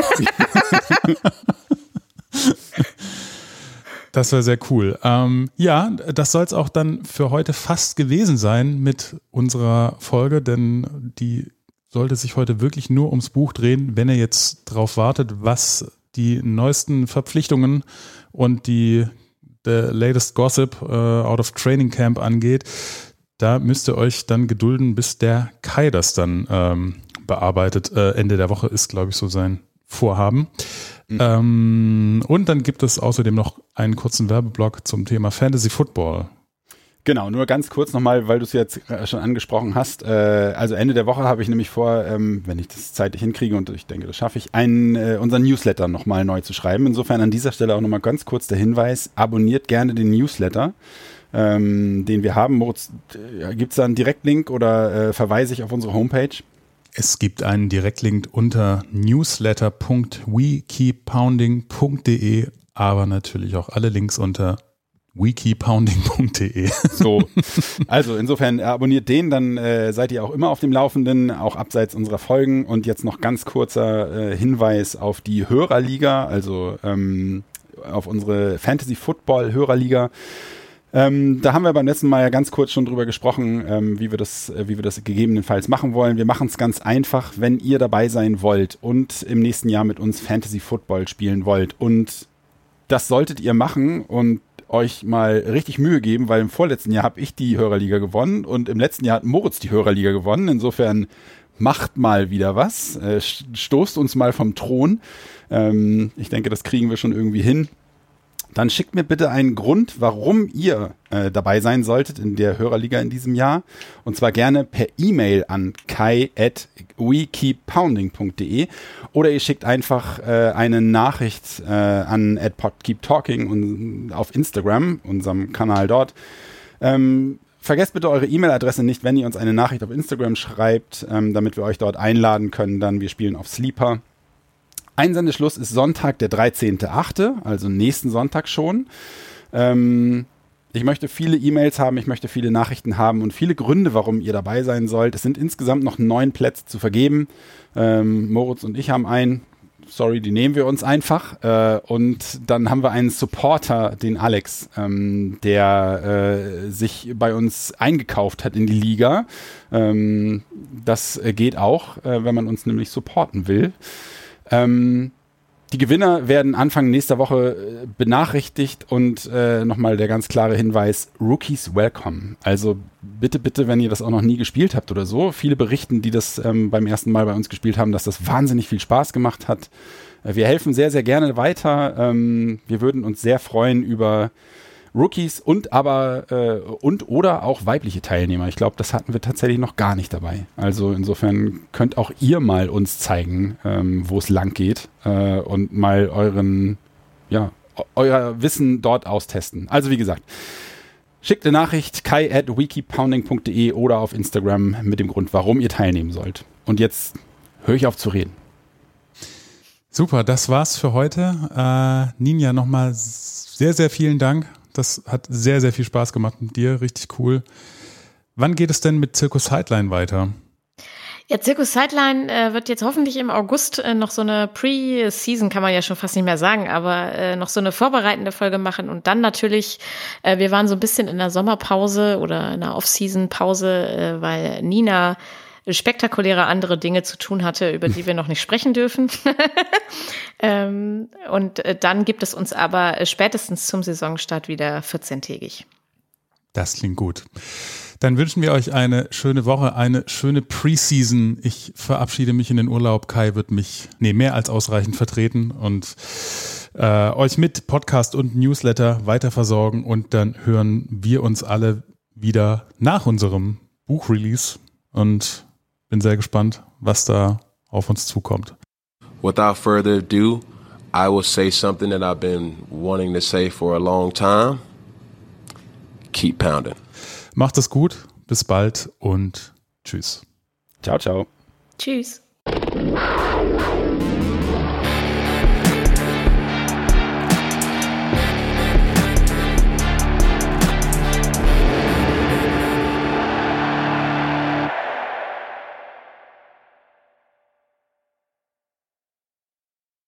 Das wäre sehr cool. Ähm, ja, das soll es auch dann für heute fast gewesen sein mit unserer Folge, denn die sollte sich heute wirklich nur ums Buch drehen, wenn ihr jetzt drauf wartet, was die neuesten Verpflichtungen und die the latest gossip uh, out of Training Camp angeht. Da müsst ihr euch dann gedulden, bis der Kai das dann ähm, bearbeitet. Äh, Ende der Woche ist, glaube ich, so sein Vorhaben. Mhm. Ähm, und dann gibt es außerdem noch einen kurzen Werbeblock zum Thema Fantasy Football. Genau, nur ganz kurz nochmal, weil du es jetzt schon angesprochen hast. Äh, also Ende der Woche habe ich nämlich vor, ähm, wenn ich das zeitlich hinkriege und ich denke, das schaffe ich, einen, äh, unseren Newsletter nochmal neu zu schreiben. Insofern an dieser Stelle auch nochmal ganz kurz der Hinweis, abonniert gerne den Newsletter, ähm, den wir haben. Moritz, äh, gibt es da einen Direktlink oder äh, verweise ich auf unsere Homepage? Es gibt einen Direktlink unter newsletter punkt we keep pounding punkt de, aber natürlich auch alle Links unter we keep pounding punkt de. So, also insofern abonniert den, dann äh, seid ihr auch immer auf dem Laufenden, auch abseits unserer Folgen. Und jetzt noch ganz kurzer äh, Hinweis auf die Hörerliga, also ähm, auf unsere Fantasy Football Hörerliga. Ähm, da haben wir beim letzten Mal ja ganz kurz schon drüber gesprochen, ähm, wie wir das, äh, wie wir das gegebenenfalls machen wollen. Wir machen es ganz einfach, wenn ihr dabei sein wollt und im nächsten Jahr mit uns Fantasy Football spielen wollt. Und das solltet ihr machen und euch mal richtig Mühe geben, weil im vorletzten Jahr habe ich die Hörerliga gewonnen und im letzten Jahr hat Moritz die Hörerliga gewonnen. Insofern macht mal wieder was, äh, stoßt uns mal vom Thron. Ähm, ich denke, das kriegen wir schon irgendwie hin. Dann schickt mir bitte einen Grund, warum ihr äh, dabei sein solltet in der Hörerliga in diesem Jahr. Und zwar gerne per E-Mail an kai at we keep pounding punkt de oder ihr schickt einfach äh, eine Nachricht äh, an at podkeeptalking und auf Instagram, unserem Kanal dort. Ähm, vergesst bitte eure E-Mail-Adresse nicht, wenn ihr uns eine Nachricht auf Instagram schreibt, ähm, damit wir euch dort einladen können. Dann wir spielen auf Sleeper. Einsendeschluss ist Sonntag, der dreizehnten achte, also nächsten Sonntag schon. Ähm, ich möchte viele E-Mails haben, ich möchte viele Nachrichten haben und viele Gründe, warum ihr dabei sein sollt. Es sind insgesamt noch neun Plätze zu vergeben. Ähm, Moritz und ich haben einen. Sorry, die nehmen wir uns einfach. Äh, und dann haben wir einen Supporter, den Alex, ähm, der äh, sich bei uns eingekauft hat in die Liga. Ähm, das geht auch, äh, wenn man uns nämlich supporten will. Ähm, die Gewinner werden Anfang nächster Woche äh, benachrichtigt und äh, nochmal der ganz klare Hinweis, Rookies welcome. Also bitte, bitte, wenn ihr das auch noch nie gespielt habt oder so. Viele berichten, die das ähm, beim ersten Mal bei uns gespielt haben, dass das wahnsinnig viel Spaß gemacht hat. Äh, wir helfen sehr, sehr gerne weiter. Ähm, wir würden uns sehr freuen über Rookies und aber äh, und oder auch weibliche Teilnehmer. Ich glaube, das hatten wir tatsächlich noch gar nicht dabei. Also insofern könnt auch ihr mal uns zeigen, ähm, wo es lang geht äh, und mal euren, ja, euer Wissen dort austesten. Also wie gesagt, Schickt eine Nachricht kai at wikipounding punkt de oder auf Instagram mit dem Grund, warum ihr teilnehmen sollt. Und jetzt höre ich auf zu reden. Super, das war's für heute. Äh, Ninja, nochmal sehr, sehr vielen Dank. Das hat sehr, sehr viel Spaß gemacht mit dir. Richtig cool. Wann geht es denn mit Circus Sideline weiter? Ja, Circus Sideline äh, wird jetzt hoffentlich im August äh, noch so eine Pre-Season, kann man ja schon fast nicht mehr sagen, aber äh, noch so eine vorbereitende Folge machen und dann natürlich, äh, wir waren so ein bisschen in der Sommerpause oder in der Off-Season-Pause, äh, weil Nina spektakuläre andere Dinge zu tun hatte, über die wir noch nicht sprechen dürfen. ähm, und äh, dann gibt es uns aber spätestens zum Saisonstart wieder vierzehntägig. Das klingt gut. Dann wünschen wir euch eine schöne Woche, eine schöne Preseason. Ich verabschiede mich in den Urlaub. Kai wird mich nee, mehr als ausreichend vertreten und äh, euch mit Podcast und Newsletter weiter versorgen. Und dann hören wir uns alle wieder nach unserem Buchrelease und bin sehr gespannt, was da auf uns zukommt. Without further ado, I will say something that I've been wanting to say for a long time. Keep pounding. Macht es gut, bis bald und tschüss. Ciao, ciao. Tschüss.